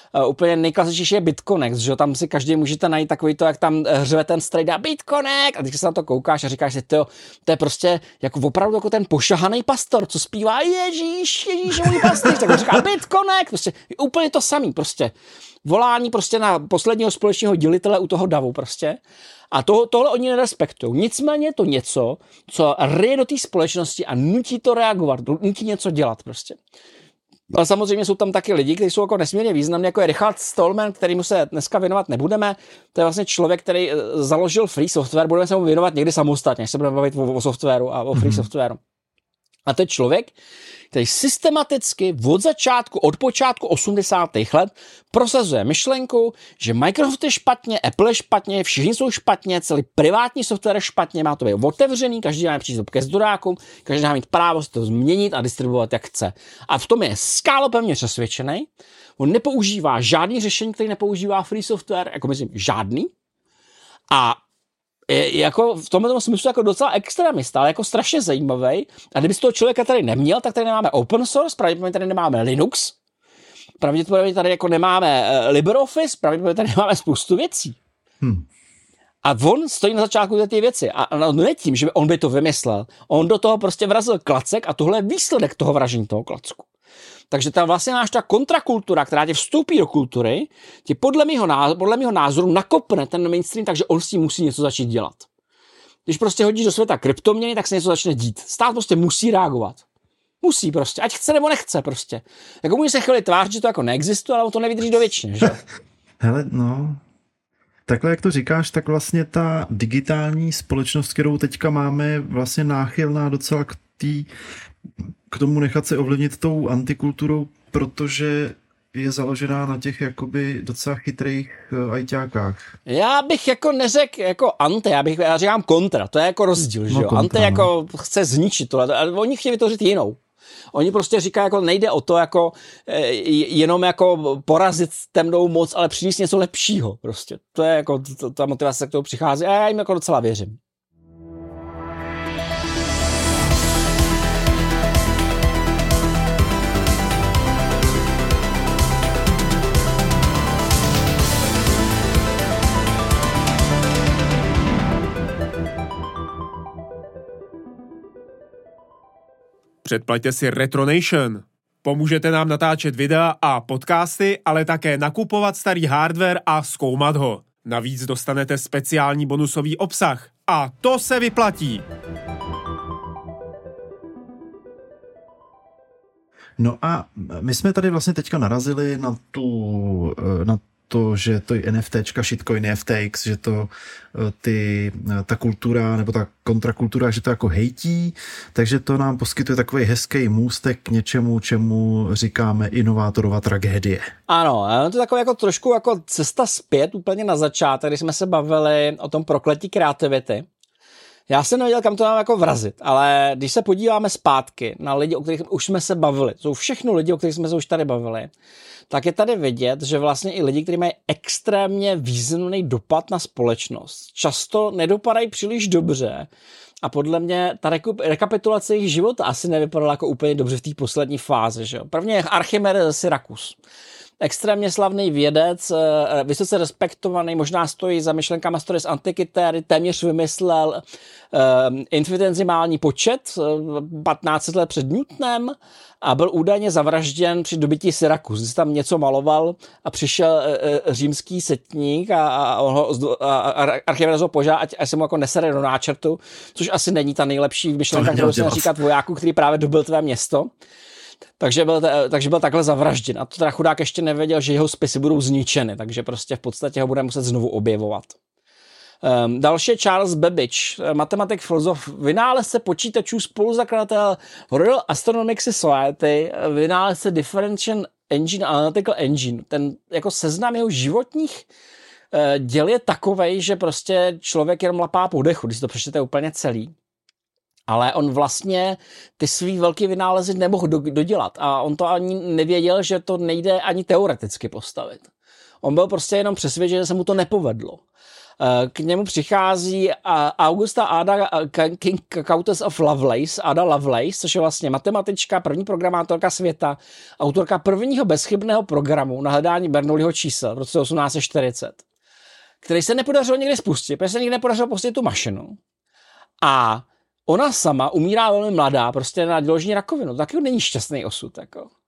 Uh, úplně nejklasičnější je BitConnect, že jo, tam si každý můžete najít takový to, jak tam hřve ten strejda BitConnect a když se na to koukáš a říkáš si, to, to je prostě jako opravdu jako ten pošahaný pastor, co zpívá Ježíš, Ježíš, můj pastýř, tak on říká BitConnect, prostě úplně to samý, prostě volání prostě na posledního společného dělitele u toho davu prostě. A to, tohle oni nerespektují. Nicméně je to něco, co ryje do té společnosti a nutí to reagovat, nutí něco dělat prostě. Ale samozřejmě jsou tam taky lidi, kteří jsou jako nesmírně významní, jako je Richard Stallman, kterýmu se dneska věnovat nebudeme. To je vlastně člověk, který založil free software, budeme se mu věnovat někdy samostatně, až se budeme bavit o, o softwaru a o free mm-hmm. softwaru. A to je člověk, který systematicky od začátku, od počátku osmdesátých let prosazuje myšlenku, že Microsoft je špatně, Apple je špatně, všichni jsou špatně, celý privátní software je špatně, má to být otevřený, každý má přístup ke zdrojákům, každý má mít právo si to změnit a distribuovat jak chce. A v tom je skálopevně přesvědčený. On nepoužívá žádný řešení, který nepoužívá free software, jako myslím žádný. A je jako v tomto smyslu jako docela extremista, ale jako strašně zajímavý. A kdyby z toho člověka tady neměl, tak tady nemáme open source, pravděpodobně tady nemáme Linux, pravděpodobně tady jako nemáme LibreOffice, pravděpodobně tady nemáme spoustu věcí. Hmm. A on stojí na začátku té věci. A on ne tím, že on by to vymyslel. On do toho prostě vrazil klacek a tohle je výsledek toho vražení toho klacku. Takže ta vlastně náš ta kontrakultura, která tě vstoupí do kultury, tě podle mýho, názoru, podle mýho názoru nakopne ten mainstream, takže on s tím musí něco začít dělat. Když prostě hodíš do světa kryptoměny, tak se něco začne dít. Stát prostě musí reagovat. Musí prostě, ať chce nebo nechce prostě. Jako může se chvíli tvářit, že to jako neexistuje, ale on to nevydrží do věčně, že? Hele, no, takhle jak to říkáš, tak vlastně ta digitální společnost, kterou teďka máme, vlastně náchylná docela k tý, k tomu nechat se ovlivnit tou antikulturou, protože je založená na těch jakoby docela chytrých uh, ajťákách. Já bych jako neřekl jako anti, já bych já říkám kontra, to je jako rozdíl, že no, jo? Kontra, anti jako no. Chce zničit tohle, ale oni chtějí vytvořit jinou. Oni prostě říkají, jako nejde o to jako jenom jako porazit temnou moc, ale přinést něco lepšího prostě. To je jako ta motivace, k tomu přichází a já jim jako docela věřím. Předplaťte si Retronation. Pomůžete nám natáčet videa a podcasty, ale také nakupovat starý hardware a zkoumat ho. Navíc dostanete speciální bonusový obsah. A to se vyplatí! No a my jsme tady vlastně teďka narazili na tu, na to, že to je NFTčka, shitcoiny, F T X, že to ty, ta kultura nebo ta kontrakultura, že to jako hejtí, takže to nám poskytuje takový hezký můstek k něčemu, čemu říkáme inovátorová tragédie. Ano, to je takový jako trošku jako cesta zpět úplně na začátek, když jsme se bavili o tom prokletí kreativity. Já jsem nevěděl, kam to nám jako vrazit, ale když se podíváme zpátky na lidi, o kterých už jsme se bavili, to jsou všechno lidi, o kterých jsme se už tady bavili, tak je tady vidět, že vlastně i lidi, kteří mají extrémně významný dopad na společnost, často nedopadají příliš dobře a podle mě ta rekapitulace jejich života asi nevypadala jako úplně dobře v té poslední fázi. Že jo? Prvně je Archimedes ze Syrakus. Extrémně slavný vědec, vysoce respektovaný, možná stojí za myšlenkama story z antiky, téměř vymyslel uh, infinitezimální počet patnáct set let před Newtonem a byl údajně zavražděn při dobytí Syrakus. Když tam něco maloval a přišel uh, římský setník a, a, a, a Archimedes ho požádal, ať, ať se mu jako nesere do náčrtu, což asi není ta nejlepší myšlenka, kterou si říkat vojáku, který právě dobil tvé město. Takže byl, takže byl takhle zavražděn. A to teda chudák ještě nevěděl, že jeho spisy budou zničeny, takže prostě v podstatě ho bude muset znovu objevovat. Um, další je Charles Babbage, matematik, filozof, vynálezce počítačů, spoluzakladatel Royal Astronomical Society, vynálezce Differential Engine, Analytical Engine. Ten jako seznam jeho životních uh, děl je takovej, že prostě člověk jenom lapá po dechu, když si to přečtete úplně celý. Ale on vlastně ty svý velký vynálezy nemohl do, dodělat a on to ani nevěděl, že to nejde ani teoreticky postavit. On byl prostě jenom přesvědčen, že se mu to nepovedlo. K němu přichází Augusta Ada, King Countess of Lovelace, Ada Lovelace, což je vlastně matematička, první programátorka světa, autorka prvního bezchybného programu na hledání Bernoulliho čísel v roce osmnáct set čtyřicet, který se nepodařilo nikdy spustit, protože se nikdy nepodařilo pustit tu mašinu. A ona sama umírá velmi mladá, prostě na děložní rakovinu. Taky není šťastný osud. Jako. Uh,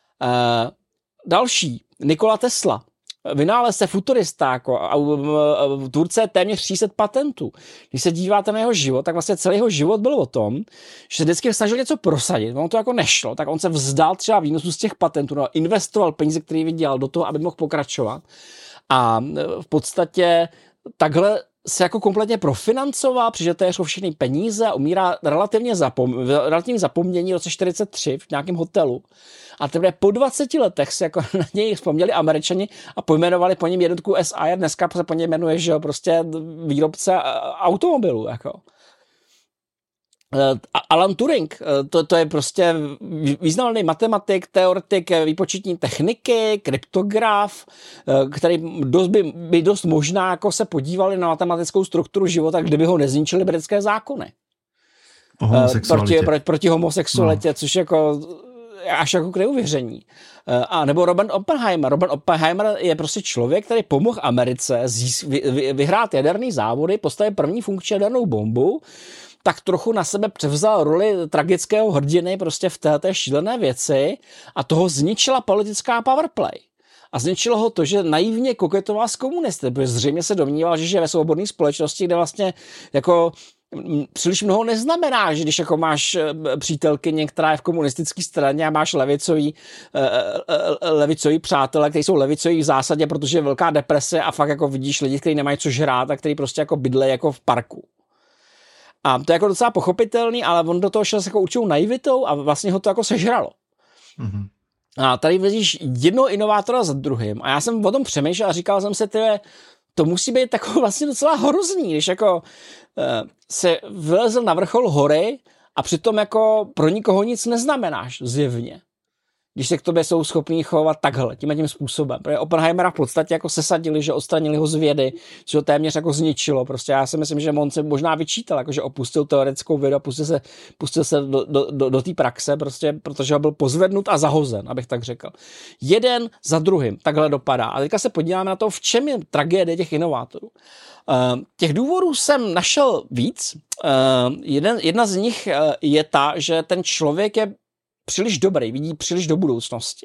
další, Nikola Tesla, vynálezce, futurista, jako, a, uh, tvůrce téměř tři sta patentů. Když se díváte na jeho život, tak vlastně celý jeho život byl o tom, že se vždycky snažil něco prosadit. On to jako nešlo, tak on se vzdal třeba výnosu z těch patentů, no, investoval peníze, které vydělal do toho, aby mohl pokračovat. A v podstatě takhle se jako kompletně profinancoval, přišel též o všechny peníze a umírá relativně, zapom, relativně zapomnění v roce čtyřicet tři v nějakém hotelu. A teprve po dvaceti letech se jako na něj vzpomněli Američani a pojmenovali po něm jednotku S I R. Dneska se po něm jmenuje, že jo, prostě výrobce automobilů, jako. Alan Turing, to, to je prostě významný matematik, teoretik výpočetní techniky, kryptograf, který dost by, by dost možná jako se podívali na matematickou strukturu života, kdyby ho nezničili britské zákony. Proti, proti, proti homosexualitě, no. Což jako až jako k neuvěření. A nebo Robert Oppenheimer. Robert Oppenheimer je prostě člověk, který pomohl Americe zís, vy, vy, vyhrát jaderný závody, postavit první funkční jadernou bombu, tak trochu na sebe převzal roli tragického hrdiny prostě v této šílené věci a toho zničila politická powerplay. A zničilo ho to, že naivně koketoval s komunisty, protože zřejmě se domníval, že žije ve svobodné společnosti, kde vlastně jako příliš mnoho neznamená, že když jako máš přítelkyně, která je v komunistické straně a máš levicový, levicový přátelé, kteří jsou levicoví v zásadě, protože je velká deprese a fakt jako vidíš lidi, kteří nemají co žrát a kteří prostě jako bydlejí jako v parku. A to je jako docela pochopitelný, ale on do toho šel s jako určitou naivitou a vlastně ho to jako sežralo. Mm-hmm. A tady vidíš jednoho inovátora za druhým. A já jsem o tom přemýšlel a říkal jsem si, tyhle, to musí být takový vlastně docela hrozný, když jako uh, se vylezl na vrchol hory a přitom jako pro nikoho nic neznamenáš zjevně. Když se k tobě jsou schopní chovat takhle, tím a tím způsobem. Protože Oppenheimera v podstatě jako sesadili, že odstranili ho z vědy, což ho téměř jako zničilo. Prostě já si myslím, že on se možná vyčítal, jako že opustil teoretickou vědu a pustil se, pustil se do, do, do, do té praxe, prostě, protože ho byl pozvednut a zahozen, abych tak řekl. Jeden za druhým takhle dopadá. A teďka se podíváme na to, v čem je tragédie těch inovátorů. Uh, těch důvodů jsem našel víc. Uh, jeden, jedna z nich uh, je ta, že ten člověk je příliš dobrý, vidí příliš do budoucnosti.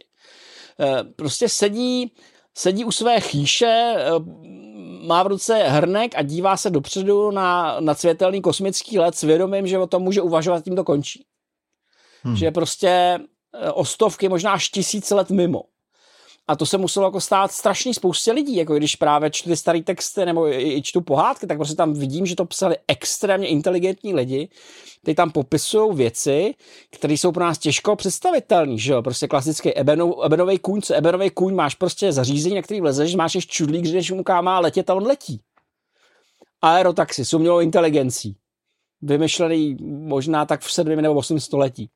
Prostě sedí, sedí u své chýše, má v ruce hrnek a dívá se dopředu na, na světelný kosmický let s vědomím, že o tom může uvažovat, tím to končí. Hmm. Že je prostě o stovky, možná až tisíce let mimo. A to se muselo jako stát strašný spoustě lidí, jako když právě čtu ty starý texty nebo i čtu pohádky, tak prostě tam vidím, že to psali extrémně inteligentní lidi, kteří tam popisují věci, které jsou pro nás těžko představitelné, že jo, prostě klasický ebenov, ebenový kůň, co ebenový kůň, máš prostě zařízení, na který vlezeš, máš ještě čudlík, když mu má letět a on letí. Aerotaxi s umělou inteligencí, vymyšlený možná tak v sedmém nebo osmém století.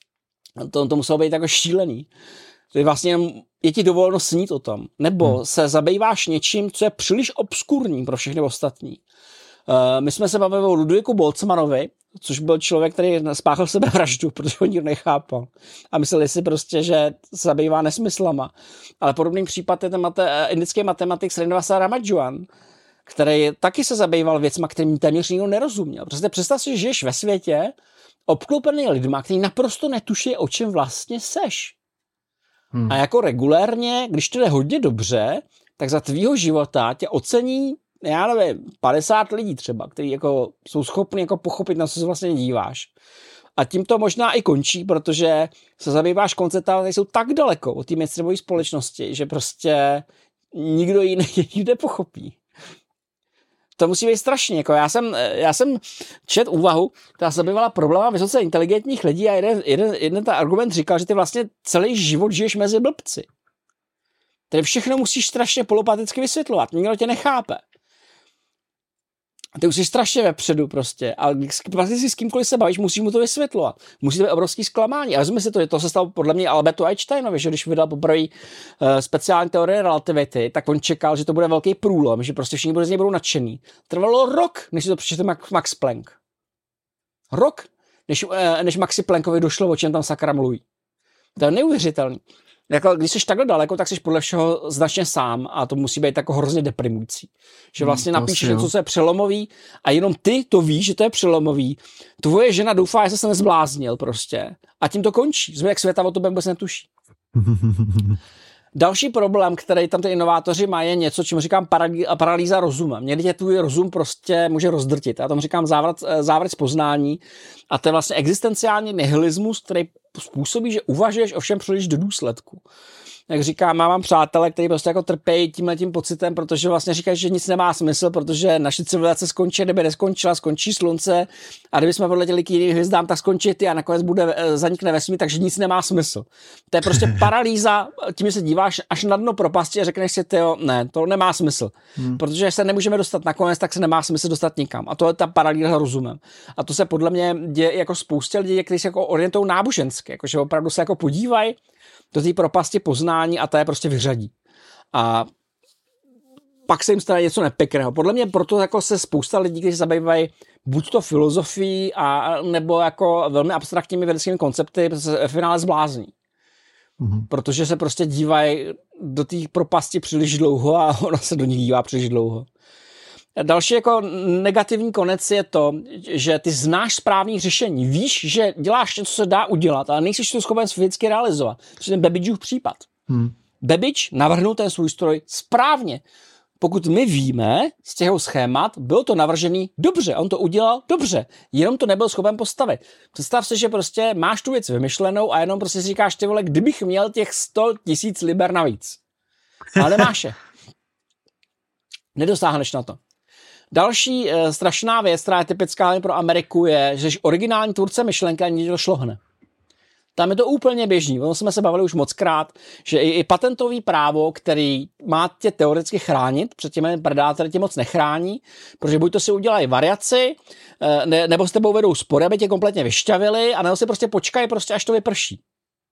To, to muselo být jako šílený. To je vlastně je ti dovoleno snít o tom. Nebo hmm. se zabýváš něčím, co je příliš obskurní pro všechny ostatní. Uh, my jsme se bavili o Ludwigu Boltzmannovi, což byl člověk, který spáchal sebevraždu, protože ho nikdo nechápal. A mysleli si prostě, že se zabývá nesmyslama. Ale podobný případ je ten mate, indický matematik Srinivasa Ramanujan, který taky se zabýval věcma, kterým téměř nikdo nerozuměl. Prostě představ si, že žiješ ve světě obklopený lidma, který naprosto netuší, o čem vlastně seš. Hmm. A jako regulérně, když to jde hodně dobře, tak za tvýho života tě ocení, já nevím, padesát lidí třeba, kteří jako jsou schopni jako pochopit, na co se vlastně díváš. A tím to možná i končí, protože se zabýváš koncepty, které jsou tak daleko od té mainstreamové společnosti, že prostě nikdo jiný ji nepochopí. To musí být strašně. Jako já jsem, já jsem čet úvahu, která se zabývala problémem vysoce inteligentních lidí a jeden, jeden, jeden ten argument říkal, že ty vlastně celý život žiješ mezi blbci. Tedy všechno musíš strašně polopaticky vysvětlovat. Nikdo tě nechápe. A ty už jsi strašně vepředu prostě. A si s kýmkoliv se bavíš, musíš mu to vysvětlovat. Musí to být obrovský zklamání. A vezmi si to, to se stalo podle mě Albertu Einsteinovi, že když vydal poprvé uh, speciální teorie relativity, tak on čekal, že to bude velký průlom, že prostě všichni z něj budou nadšený. Trvalo rok, než si to přečetl Max Planck. Rok, než, uh, než Maxi Planckovi došlo, o čem tam sakra mluví. To je neuvěřitelný. Jako, když jsi takhle daleko, tak jsi podle všeho značně sám a to musí být jako hrozně deprimující. Že vlastně hmm, napíšeš něco, co je přelomový a jenom ty to víš, že to je přelomový. Tvoje žena doufá, že jsi se nezbláznil prostě. A tím to končí. Zbytek světa o tobě vůbec netuší. Další problém, který tam ty inovátoři mají, je něco, čemu říkám paralýza rozumem. Někdy tě tvůj rozum prostě může rozdrtit. Já tomu říkám závrat, závrat z poznání. A to je vlastně existenciální nihilismus, který způsobí, že uvažuješ ovšem příliš do důsledku. Jak říkám, mám přátelé, kteří prostě jako trpějí tímhletím pocitem, protože vlastně říkají, že nic nemá smysl, protože naše civilizace skončí, kdyby neskončila, skončí slunce a kdyby jsme odletěli k jiným hvězdám, tak skončí ty a nakonec bude zanikne vesmír, takže nic nemá smysl. To je prostě paralýza, tím se díváš až na dno propasti a řekneš si, tyjo, ne, to nemá smysl. Hmm. Protože se nemůžeme dostat nakonec, tak se nemá smysl dostat nikam. A to je ta paralýza rozumem. A to se podle mě děje jako spoustě lidí, kteří se jako orientují nábožensky, jakože opravdu se jako podívají do té propasti poznání a ta je prostě vyřadí. A pak se jim stane něco nepěkného. Podle mě proto jako se spousta lidí, kteří se zabývají buď to filozofií, a nebo jako velmi abstraktními vědeckými koncepty, se v finále zblázní. Mm-hmm. Protože se prostě dívají do té propasti příliš dlouho a ona se do nich dívá příliš dlouho. Další jako negativní konec je to, že ty znáš správný řešení. Víš, že děláš něco, co se dá udělat, ale nejsi to schopen fyzicky realizovat. To je ten Babbageův případ. Hmm. Babbage navrhnul ten svůj stroj správně. Pokud my víme z těho schémat, bylo to navržený dobře, on to udělal dobře, jenom to nebyl schopen postavit. Představ si, že prostě máš tu věc vymyšlenou a jenom prostě si říkáš, ty vole, kdybych měl těch sto tisíc liber navíc. Ale nemáš je. Nedosáhneš na to. Další e, strašná věc, která je typická pro Ameriku, je, že jsi originální tvůrce myšlenky a někdo šlohne. Tam je to úplně běžný. O jsme se bavili už mockrát, že i, i patentový právo, který má tě teoreticky chránit, před těmi predátory tě moc nechrání, protože buď to si udělají variaci, e, ne, nebo s tebou vedou spory, aby tě kompletně vyšťavili, a nebo si prostě počkají, prostě, až to vyprší.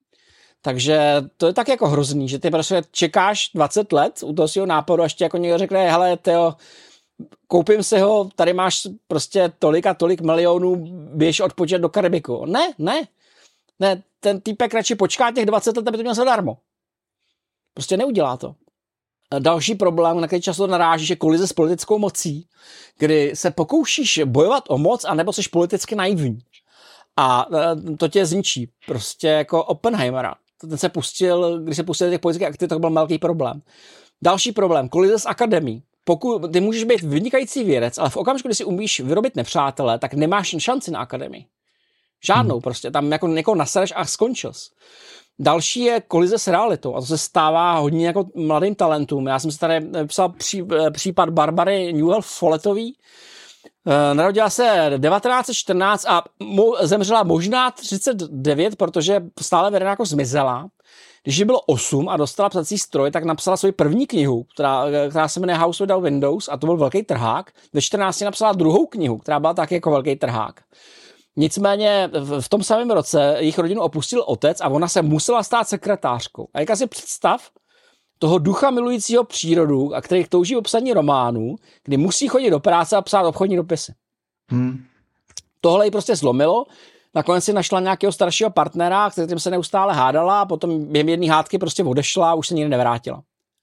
Takže to je tak jako hrozný, že ty prostě čekáš dvacet let u toho svého nápadu, až ti jako někdo řekne, hele, tyjo, koupím si ho, tady máš prostě tolik a tolik milionů, běž odpočet do Karibiku. Ne, ne, ne, ten týpek radši počká těch dvacet let, aby to měl zadarmo. Prostě neudělá to. Další problém, na který často narážíš, je kolize s politickou mocí, kdy se pokoušíš bojovat o moc, anebo jsi politicky naivní. A to tě zničí. Prostě jako Oppenheimera. Ten se pustil, když se pustil do těch politických aktivit, tak byl velký problém. Další problém, kolize s akademií. Pokud ty můžeš být vynikající vědec, ale v okamžiku, kdy si umíš vyrobit nepřátele, tak nemáš šanci na akademii. Žádnou hmm. prostě. Tam jako někoho nasereš a skončil jsi. Další je kolize s realitou a to se stává hodně jako mladým talentům. Já jsem si tady psal pří, případ Barbary Newell-Follettový. Narodila se devatenáct set čtrnáct a mo- zemřela možná třicet devět, protože stále věrná jako zmizela. Když jí bylo osm a dostala psací stroj, tak napsala svou první knihu, která, která se jmenuje House Without Windows a to byl velký trhák. Ve čtrnácti napsala druhou knihu, která byla taky jako velký trhák. Nicméně v tom samém roce jejich rodinu opustil otec a ona se musela stát sekretářkou. A jak si představ toho ducha milujícího přírodu, a který touží o psaní románů, kdy musí chodit do práce a psát obchodní dopisy. Hmm. Tohle ji prostě zlomilo. Nakonec si našla nějakého staršího partnera, kterým se neustále hádala a potom během jedné hádky prostě odešla a už se nikdy nevrátila.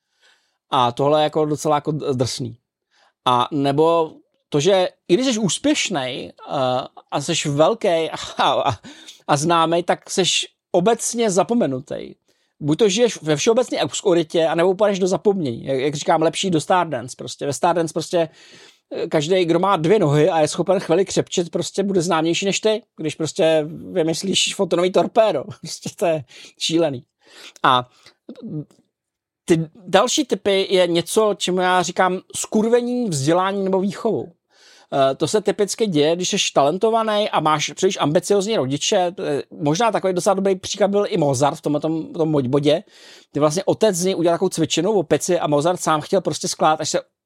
A tohle je jako docela jako drsný. A nebo to, že i když jsi úspěšnej uh, a jsi velký a, a, a známej, tak jsi obecně zapomenutý. Buď to žiješ ve všeobecné obskuritě, anebo upadneš do zapomnění. Jak, jak říkám, lepší do Stardance. Prostě ve Stardance prostě každý, kdo má dvě nohy a je schopen chvíli křepčet, prostě bude známější než ty, když prostě vymyslíš fotonový torpédo. Prostě to je šílený. A ty další typy je něco, čemu já říkám skurvení vzdělání nebo výchovou. To se typicky děje, když jsi talentovaný a máš příliš ambiciozní rodiče. Možná takový docela dobrý příklad byl i Mozart v tom, tom, tom bodě, kdy vlastně otec z něj udělal takovou cvičenou v opici a Mozart sám chtěl prostě skládat, až se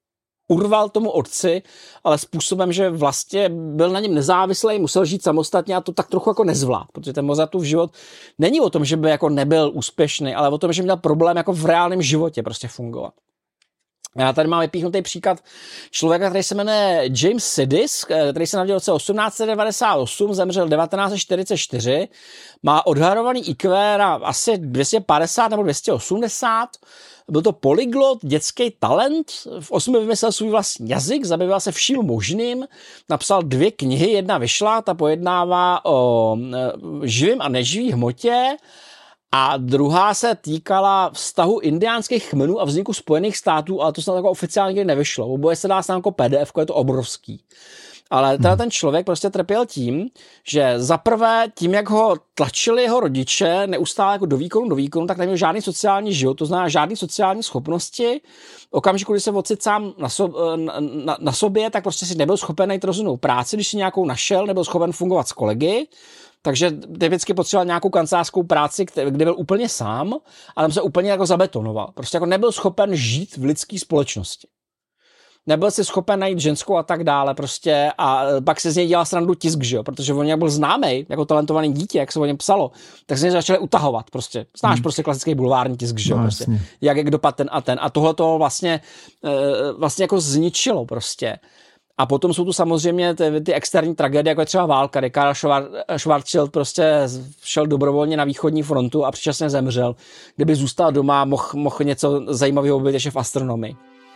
urval tomu otci, ale způsobem, že vlastně byl na něm nezávislý, musel žít samostatně a to tak trochu jako nezvlád, protože ten Mozartův život není o tom, že by jako nebyl úspěšný, ale o tom, že měl problém jako v reálném životě prostě fungovat. Já tady mám vypíchnutý příklad člověka, který se jmenuje James Sidis, který se narodil v roce osmnáct set devadesát osm, zemřel devatenáct set čtyřicet čtyři, má odhadovaný í kvé na asi dvě stě padesát nebo dvě stě osmdesát, byl to polyglot, dětský talent, v osmi vymyslel svůj vlastní jazyk, zabýval se vším možným, napsal dvě knihy, jedna vyšla, ta pojednává o živým a neživý hmotě, a druhá se týkala vztahu indiánských kmenů a vzniku Spojených států, ale to snad jako oficiálně nevyšlo. Oboje se dá snad jako pé dé ef, je to obrovský. Ale teda ten člověk prostě trpěl tím, že zaprvé tím, jak ho tlačili jeho rodiče neustále jako do výkonu, do výkonu, tak neměl žádný sociální život, to znamená žádný sociální schopnosti. Okamžiku, kdy se ocit sám na, so, na, na, na sobě, tak prostě si nebyl schopen najít rozumnou práci, když si nějakou našel, nebyl schopen fungovat s kolegy. Takže typicky potřeboval nějakou kancelářskou práci, kde byl úplně sám a tam se úplně jako zabetonoval. Prostě jako nebyl schopen žít v lidské společnosti. Nebyl si schopen najít ženskou a tak dále prostě a pak se z něj dělal srandu tisk, že jo, protože on jak byl známý jako talentovaný dítě, jak se o něm psalo, tak se něj začali utahovat prostě. Znáš hmm. prostě klasický bulvární tisk, že jo, no, prostě. Jak, jak dopadl ten a ten a tohle to vlastně, vlastně jako zničilo prostě. A potom jsou tu samozřejmě ty, ty externí tragédie, jako je třeba válka, kdy Karl Schwarzschild prostě šel dobrovolně na východní frontu a předčasně zemřel. Kdyby zůstal doma, mohl mohl něco zajímavého být ještě v astronomii.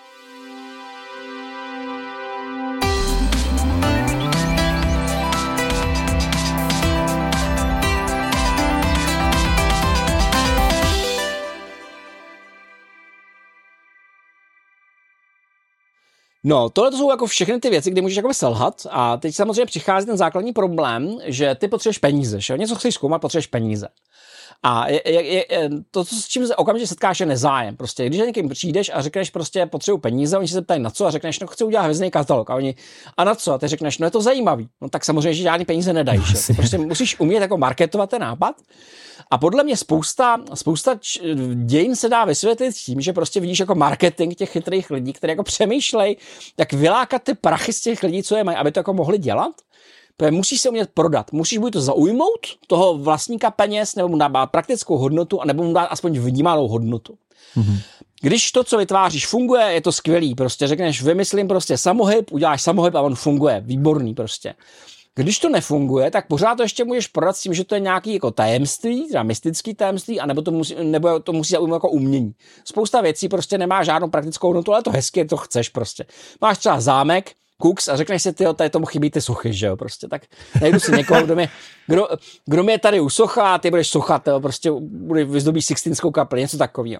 No, tohle to jsou jako všechny ty věci, kde můžeš jako selhat a teď samozřejmě přichází ten základní problém, že ty potřebuješ peníze, že něco chceš zkoumat, potřebuješ peníze. A je, je, je, to, s čím se okamžitě setkáš, je nezájem. Prostě, když někým přijdeš a řekneš prostě potřebuji peníze, oni se ptají na co a řekneš, no chci udělat hvězdný katalog a oni a na co? A ty řekneš, no je to zajímavý. No tak samozřejmě, že žádný peníze nedají. Že? Ty prostě musíš umět jako marketovat ten nápad. A podle mě spousta, spousta dějin se dá vysvětlit tím, že prostě vidíš jako marketing těch chytrých lidí, kteří jako přemýšlejí, jak vylákat ty prachy z těch lidí, co je mají, aby to jako mohli dělat. Protože musíš se umět prodat. Musíš buď to zaujmout toho vlastníka peněz, nebo mu dát praktickou hodnotu, nebo mu dát aspoň vnímanou hodnotu. Mm-hmm. Když to, co vytváříš, funguje, je to skvělý. Prostě řekneš, vymyslím prostě samohyb, uděláš samohyb a on funguje. Výborný prostě. Když to nefunguje, tak pořád to ještě můžeš prodat s tím, že to je nějaký jako tajemství, teda mystický tajemství, anebo to musí, nebo to musí zaujmout jako umění. Spousta věcí prostě nemá žádnou praktickou hodnotu, ale to hezky, to chceš prostě. Máš třeba zámek, kuks a řekneš si, tyjo, tady tomu chybí ty sochy, že jo, prostě, tak najdu si někoho, kdo mě, kdo, kdo mě tady usochá a ty budeš sochat, jo, prostě vyzdobíš Sixtinskou kapli, něco takového.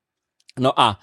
No a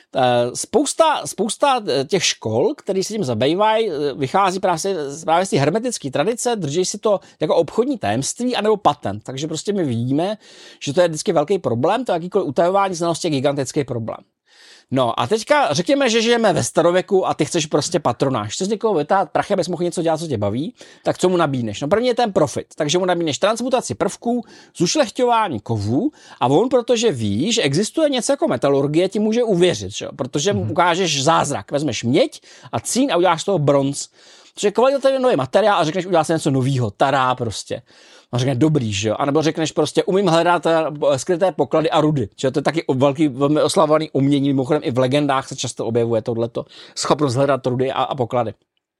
Spousta, spousta těch škol, které se tím zabývají, vychází právě, právě z té hermetické tradice, drží si to jako obchodní tajemství anebo patent. Takže prostě my vidíme, že to je vždycky velký problém, to jakýkoliv utajování znalosti je gigantický problém. No a teďka řekněme, že žijeme ve starověku a ty chceš prostě patronáž. Chceš někoho vytáhat prachy, abys mohl něco dělat, co tě baví, tak co mu nabídneš? No první je ten profit, takže mu nabídneš transmutaci prvků, zušlechťování kovů a on, protože ví, že existuje něco jako metalurgie, ti může uvěřit, že? Protože mu ukážeš zázrak, vezmeš měď a cín a uděláš z toho bronz. Což je kvalitativně nový materiál a řekneš, udělá se něco novýho, tará prostě. A řekne dobrý, že jo? A nebo řekneš prostě umím hledat skryté poklady a rudy. Že to je taky velký, velmi oslavovaný umění, mimochodem i v legendách se často objevuje tohleto. Schopnost hledat rudy a, a poklady.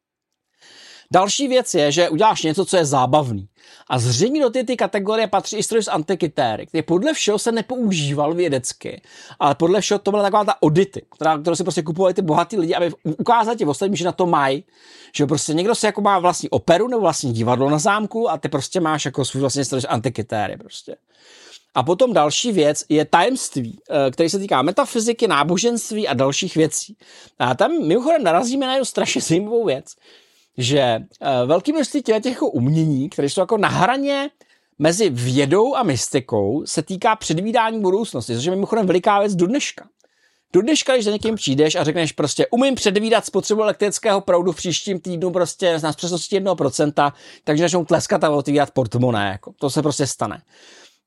Další věc je, že uděláš něco, co je zábavný. A zřejmě do té kategorie patří i stroj z antikytéry, který podle všeho se nepoužíval vědecky, ale podle všeho to byla taková ta odity, která, kterou si prostě kupovali ty bohatý lidi, aby ukázali ti ostatním, že na to mají. Že prostě někdo si jako má vlastní operu nebo vlastní divadlo na zámku a ty prostě máš jako svůj vlastní stroj z antikytéry prostě. A potom další věc je tajemství, který se týká metafyziky, náboženství a dalších věcí. A tam mimochodem narazíme na jednu strašně zajímavou věc, že velký množství těch jako umění, které jsou jako na hraně mezi vědou a mystikou, se týká předvídání budoucnosti, což je mimochodem veliká věc do dneška. Do dneška, když za někým přijdeš a řekneš prostě umím předvídat spotřebu elektrického proudu v příštím týdnu prostě s přesností jednoho procenta, takže začnou tleskat a otvírat portmoné, jako. To se prostě stane.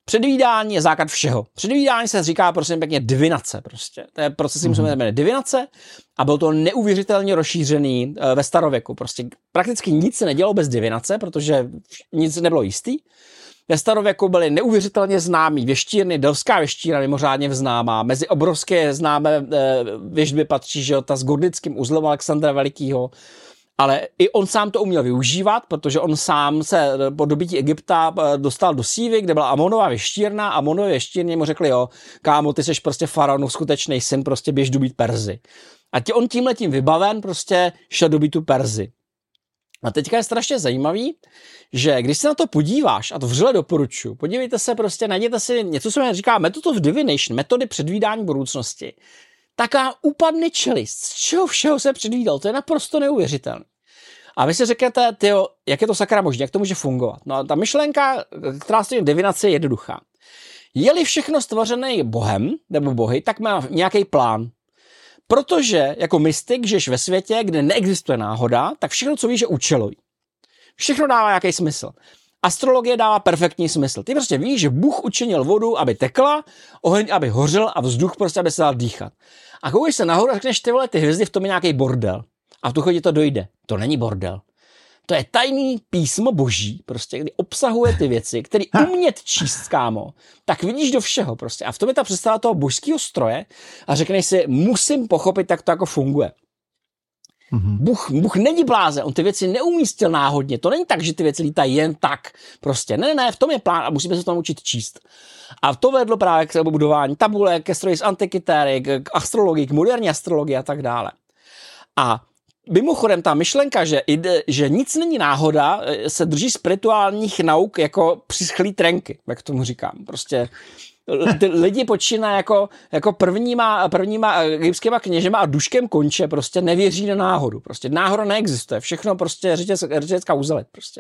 Předvídání je základ všeho. Předvídání se říká prostě pěkně divinace prostě. To je proces, který mm-hmm. se jmenuje divinace a bylo to neuvěřitelně rozšířený uh, ve starověku. Prostě prakticky nic se nedělo bez divinace, protože nic nebylo jistý. Ve starověku byly neuvěřitelně známý věštírny, Delfská věštírna mimořádně známá. Mezi obrovské známé uh, věštby patří, že ta s gordickým uzlem Alexandra Velikýho. Ale i on sám to uměl využívat, protože on sám se po dobytí Egypta dostal do Sívy, kde byla Amonova věštírna. Amonové věštírně mu řekli, jo, kámo, ty seš prostě faraonův skutečný syn, prostě běž dobít Perzy. A tě on tímhletím vybaven prostě šel dobít tu Perzi. A teďka je strašně zajímavý, že když se na to podíváš, a to vřele doporučuji, podívejte se prostě, najděte si něco, co se říká method of divination, metody předvídání budoucnosti. Taká upadne čelist, z čeho všeho se předvídal, to je naprosto neuvěřitelné. A vy si řeknete, tyjo, jak je to sakra možné, jak to může fungovat. No a ta myšlenka, která stojí divinace, je jednoduchá. Je-li všechno stvořené Bohem, nebo bohy, tak má nějaký plán. Protože jako mystik žiješ ve světě, kde neexistuje náhoda, tak všechno, co víš, je účelový. Všechno dává nějaký smysl. Astrologie dává perfektní smysl. Ty prostě víš, že Bůh učinil vodu, aby tekla, oheň, aby hořel a vzduch prostě, aby se dal dýchat. A koukáš se nahoru a řekneš, ty vole, ty hvězdy, v tom je nějaký bordel. A v tu chvíli to dojde. To není bordel. To je tajný písmo boží, prostě, kdy obsahuje ty věci, které umět číst, kámo, tak vidíš do všeho prostě. A v tom je ta představa toho božského stroje a řekneš si, musím pochopit, jak to jako funguje. Mm-hmm. Bůh, Bůh není blázen, on ty věci neumístil náhodně, to není tak, že ty věci lítají jen tak, prostě, ne, ne, v tom je plán a musíme se to naučit číst. A to vedlo právě k budování tabulek, ke stroji z antikitéry, k astrologii, k moderní astrologii a tak dále. A mimochodem ta myšlenka, že, ide, že nic není náhoda, se drží spirituálních nauk jako přischlý trenky, jak tomu říkám, prostě ty lidi počínají jako, jako prvníma, prvníma egyptskýma kněžema a duškem konče, prostě nevěří na náhodu. Prostě náhoda neexistuje. Všechno prostě řetězka uzelit prostě.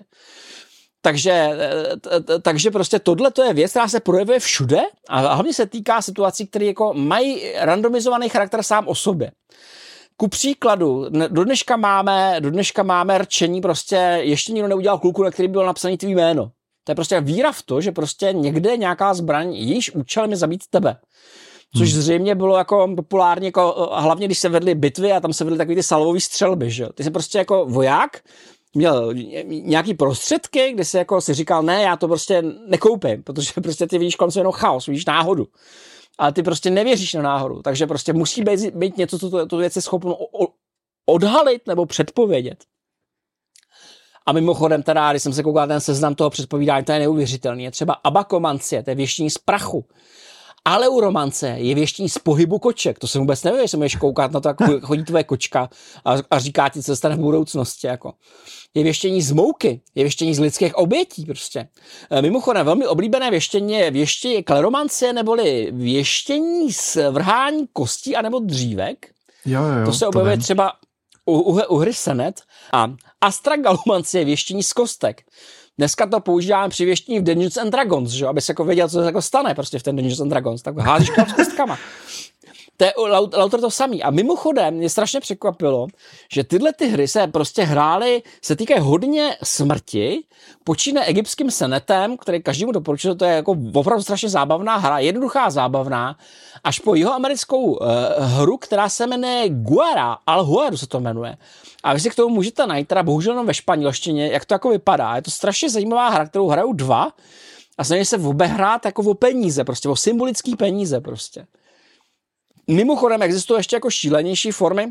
Takže, takže prostě tohle to je věc, která se projevuje všude a hlavně se týká situací, které jako mají randomizovaný charakter sám o sobě. Ku příkladu, do dneška máme, do dneška máme rčení, prostě ještě nikdo neudělal kulku, na který bylo napsané tvý jméno. To je prostě víra v to, že prostě někde nějaká zbraň, jejíž účelem je zabít tebe. Což zřejmě bylo jako populárně, jako, hlavně když se vedly bitvy a tam se vedly takový ty salvový střelby, že? Ty jsi prostě jako voják, měl nějaký prostředky, kde si jako si říkal, ne, já to prostě nekoupím, protože prostě ty vidíš kolem se jenom chaos, vidíš náhodu. Ale ty prostě nevěříš na náhodu, takže prostě musí být, být něco, co tu věc je schopno odhalit nebo předpovědět. A mimochodem teda, když jsem se koukal ten seznam toho předpovídání, to je neuvěřitelný. Je třeba abakomancie, to je věštění z prachu. Aleuromance je věštění z pohybu koček. To se vůbec neví, že se můžeš koukat na to, jak chodí tvoje kočka a, a říká ti, co se stane v budoucnosti. Jako. Je věštění z mouky, je věštění z lidských obětí prostě. Mimochodem, velmi oblíbené věštění je věštění kleromancie, neboli věštění z vrhání kostí anebo dřívek. Jo, jo, to se objevuje třeba u, u, u hry Senet a astragalumancie je věštění z kostek. Dneska to používáme při věštění v Dungeons and Dragons, že? Aby se jako věděl, co se jako stane prostě v ten Dungeons and Dragons. Tak házíš s kostkama. To je lauter to samý. A mimochodem mě strašně překvapilo, že tyhle ty hry se prostě hrály, se týkají hodně smrti, počínaje egyptským senetem, který každému doporučuje, to je jako opravdu strašně zábavná hra, jednoduchá zábavná, až po jihoamerickou uh, hru, která se jmenuje Guara, Al Huaru se to jmenuje. A vy si k tomu můžete najít, teda bohužel jenom ve španělštině, jak to jako vypadá. Je to strašně zajímavá hra, kterou hrajou dva a snaží se obehrát jako o peníze, prostě o symbolický peníze prostě. Mimochodem existují ještě jako šílenější formy,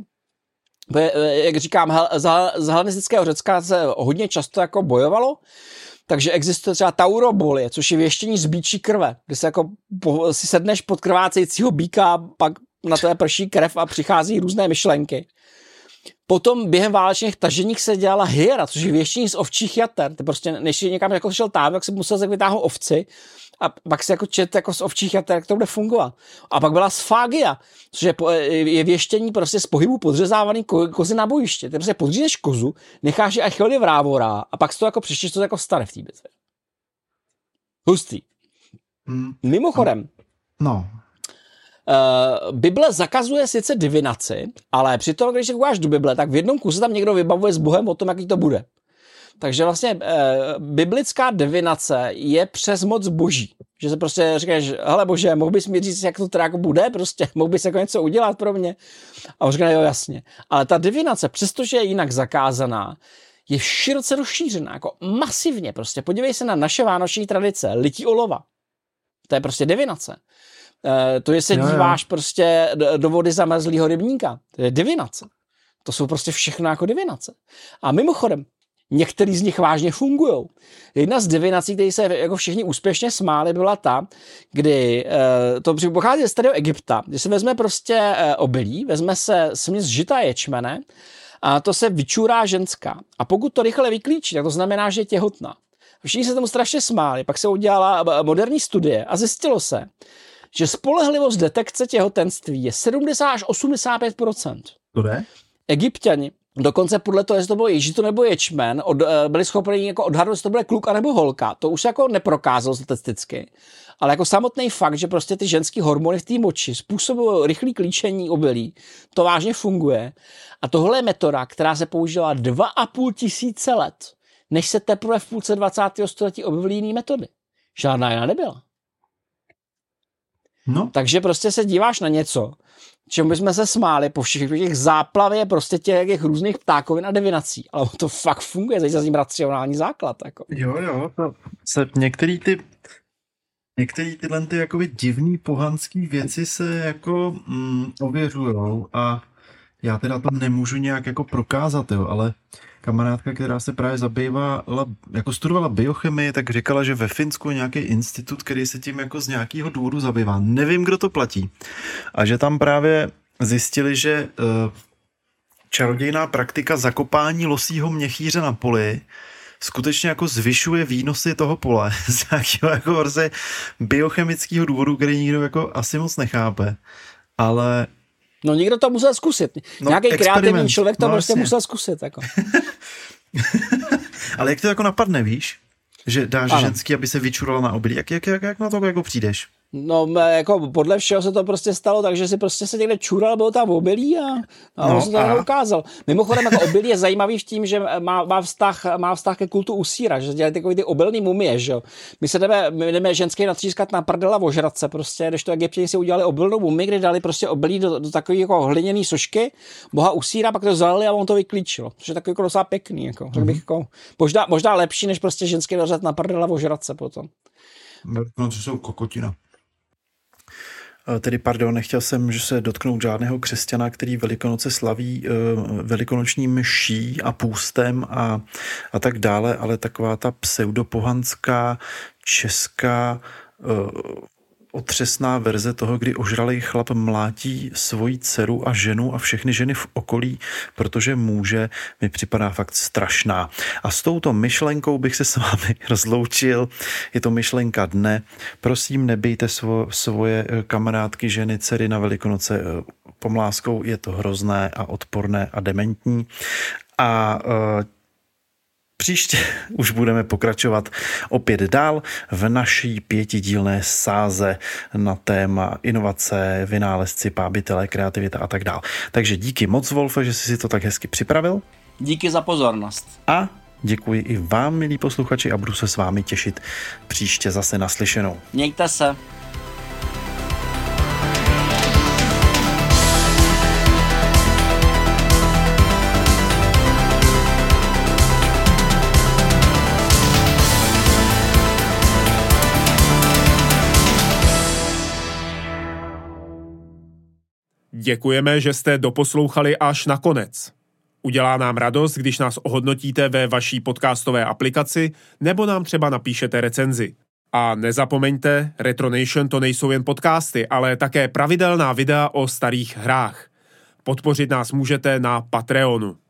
jak říkám, z hellenistického Řecka se hodně často jako bojovalo, takže existuje třeba taurobolie, což je věštění z býčí krve, kdy se jako po, si sedneš pod krvácejícího býka, pak na to je prší krev a přichází různé myšlenky. Potom během válečných taženích se dělala hyera, což je věštění z ovčích jater. Ty prostě, než jsi někam jako šel tam, tak si musel se vytáhnout ovci a pak si jako čet jako z ovčích jater, jak to bude fungovat. A pak byla sfágia, což je, je věštění prostě z pohybu podřezávaný ko, kozy na bojiště. Ty prostě podřízneš kozu, necháš ji a chvíli vrávora a pak si to jako přištěš, co to jako stane v té bitvě. Hustý. Hmm. Mimochodem. No. Uh, Bible zakazuje sice divinaci, ale přitom, když se koukáš do Bible, tak v jednom kuse tam někdo vybavuje s Bohem o tom, jaký to bude. Takže vlastně e, biblická divinace je přes moc boží. Že se prostě říkáš, hele bože, mohl bys mi říct, jak to teda jako bude, prostě, mohl bys jako něco udělat pro mě? A on říká, jo, jasně. Ale ta divinace, přestože je jinak zakázaná, je široce rozšířená, jako masivně prostě. Podívej se na naše vánoční tradice, lití olova. To je prostě divinace. E, to je se jo, díváš jo. prostě do, do vody zamrzlýho rybníka. To je divinace. To jsou prostě všechno jako divinace. A mimochodem, některý z nich vážně fungujou. Jedna z divinací, které se jako všichni úspěšně smáli, byla ta, kdy e, to pochází ze starého Egypta, kdy se vezme prostě e, obilí, vezme se směs žita ječmene a to se vyčurá ženská. A pokud to rychle vyklíčí, tak to znamená, že je těhotná. Všichni se tomu strašně smáli, pak se udělala moderní studie a zjistilo se, že spolehlivost detekce těhotenství je sedmdesát až osmdesát pět procent. To je? Egypťani dokonce podle toho, jestli to bylo žito nebo ječmen, od, byli schopni jako odhadnout, jestli to bude kluk anebo holka. To už se jako neprokázalo statisticky. Ale jako samotný fakt, že prostě ty ženský hormony v té moči způsobují rychlé klíčení obilí, to vážně funguje. A tohle je metoda, která se použila dva a půl tisíce let, než se teprve v půlce dvacátého století objevily jiné metody. Žádná jiná nebyla. No. Takže prostě se díváš na něco, čemu bychom se smáli po všech těch záplavě prostě těch, těch různých ptákovin a divinací. Ale to fakt funguje, zajímavý za tím racionální základ. Jako. Jo, jo, to se některý ty některý tyhle ty jakoby divný pohanský věci se jako mm, ověřujou a já teda to nemůžu nějak jako prokázat, jo, ale kamarádka, která se právě zabývala, jako studovala biochemii, tak říkala, že ve Finsku je nějaký institut, který se tím jako z nějakého důvodu zabývá. Nevím, kdo to platí. A že tam právě zjistili, že uh, čarodějná praktika zakopání losího měchýře na poli skutečně jako zvyšuje výnosy toho pole z nějakého jako prostě biochemického důvodu, který nikdo jako asi moc nechápe. Ale no někdo to musel zkusit. No, nějaký kreativní člověk to no, prostě jasně. musel zkusit. Jako. Ale jak to jako napadne, víš? Že dáš ano. ženský, aby se vyčurala na obilí. Jak, jak, jak, jak na to jako přijdeš? No, jako podle všeho se to prostě stalo, takže si prostě se někde čural, bylo tam obilí a, a no, on se to a... ukázal. Mimochodem, jako obilí je zajímavý v tím, že má, má, vztah, má vztah ke kultu usíra, že dělají takový ty obilný mumie, že jo. My se jdeme, my jdeme ženský natřískat na prdela ožrat se prostě, když to Egyptěni si udělali obilnou mumii, kdy dali prostě obilí do, do takové jako hliněný sošky, boha usíra, pak to zalili a on to vyklíčil. Což je takový jako docela pěkný, jako. Mm-hmm. Bych jako možná, možná lepší, než prostě ženský dořad na prdela ožrat se potom. No, to jsou kokotina. Tedy pardon, nechtěl jsem, že se dotknout žádného křesťana, který Velikonoce slaví velikonoční mší a půstem a, a tak dále, ale taková ta pseudopohanská česká otřesná verze toho, kdy ožralý chlap mlátí svoji dceru a ženu a všechny ženy v okolí, protože může, mi připadá fakt strašná. A s touto myšlenkou bych se s vámi rozloučil. Je to myšlenka dne. Prosím, nebejte svo, svoje kamarádky, ženy, dcery na Velikonoce pomláskou. Je to hrozné a odporné a dementní. A příště už budeme pokračovat opět dál v naší pětidílné sáze na téma inovace, vynálezci, pábitelé, kreativita a tak dál. Takže díky moc, Wolfe, že jsi si to tak hezky připravil. Díky za pozornost. A děkuji i vám, milí posluchači, a budu se s vámi těšit příště zase naslyšenou. Mějte se. Děkujeme, že jste doposlouchali až na konec. Udělá nám radost, když nás ohodnotíte ve vaší podcastové aplikaci nebo nám třeba napíšete recenzi. A nezapomeňte, Retronation to nejsou jen podcasty, ale také pravidelná videa o starých hrách. Podpořit nás můžete na Patreonu.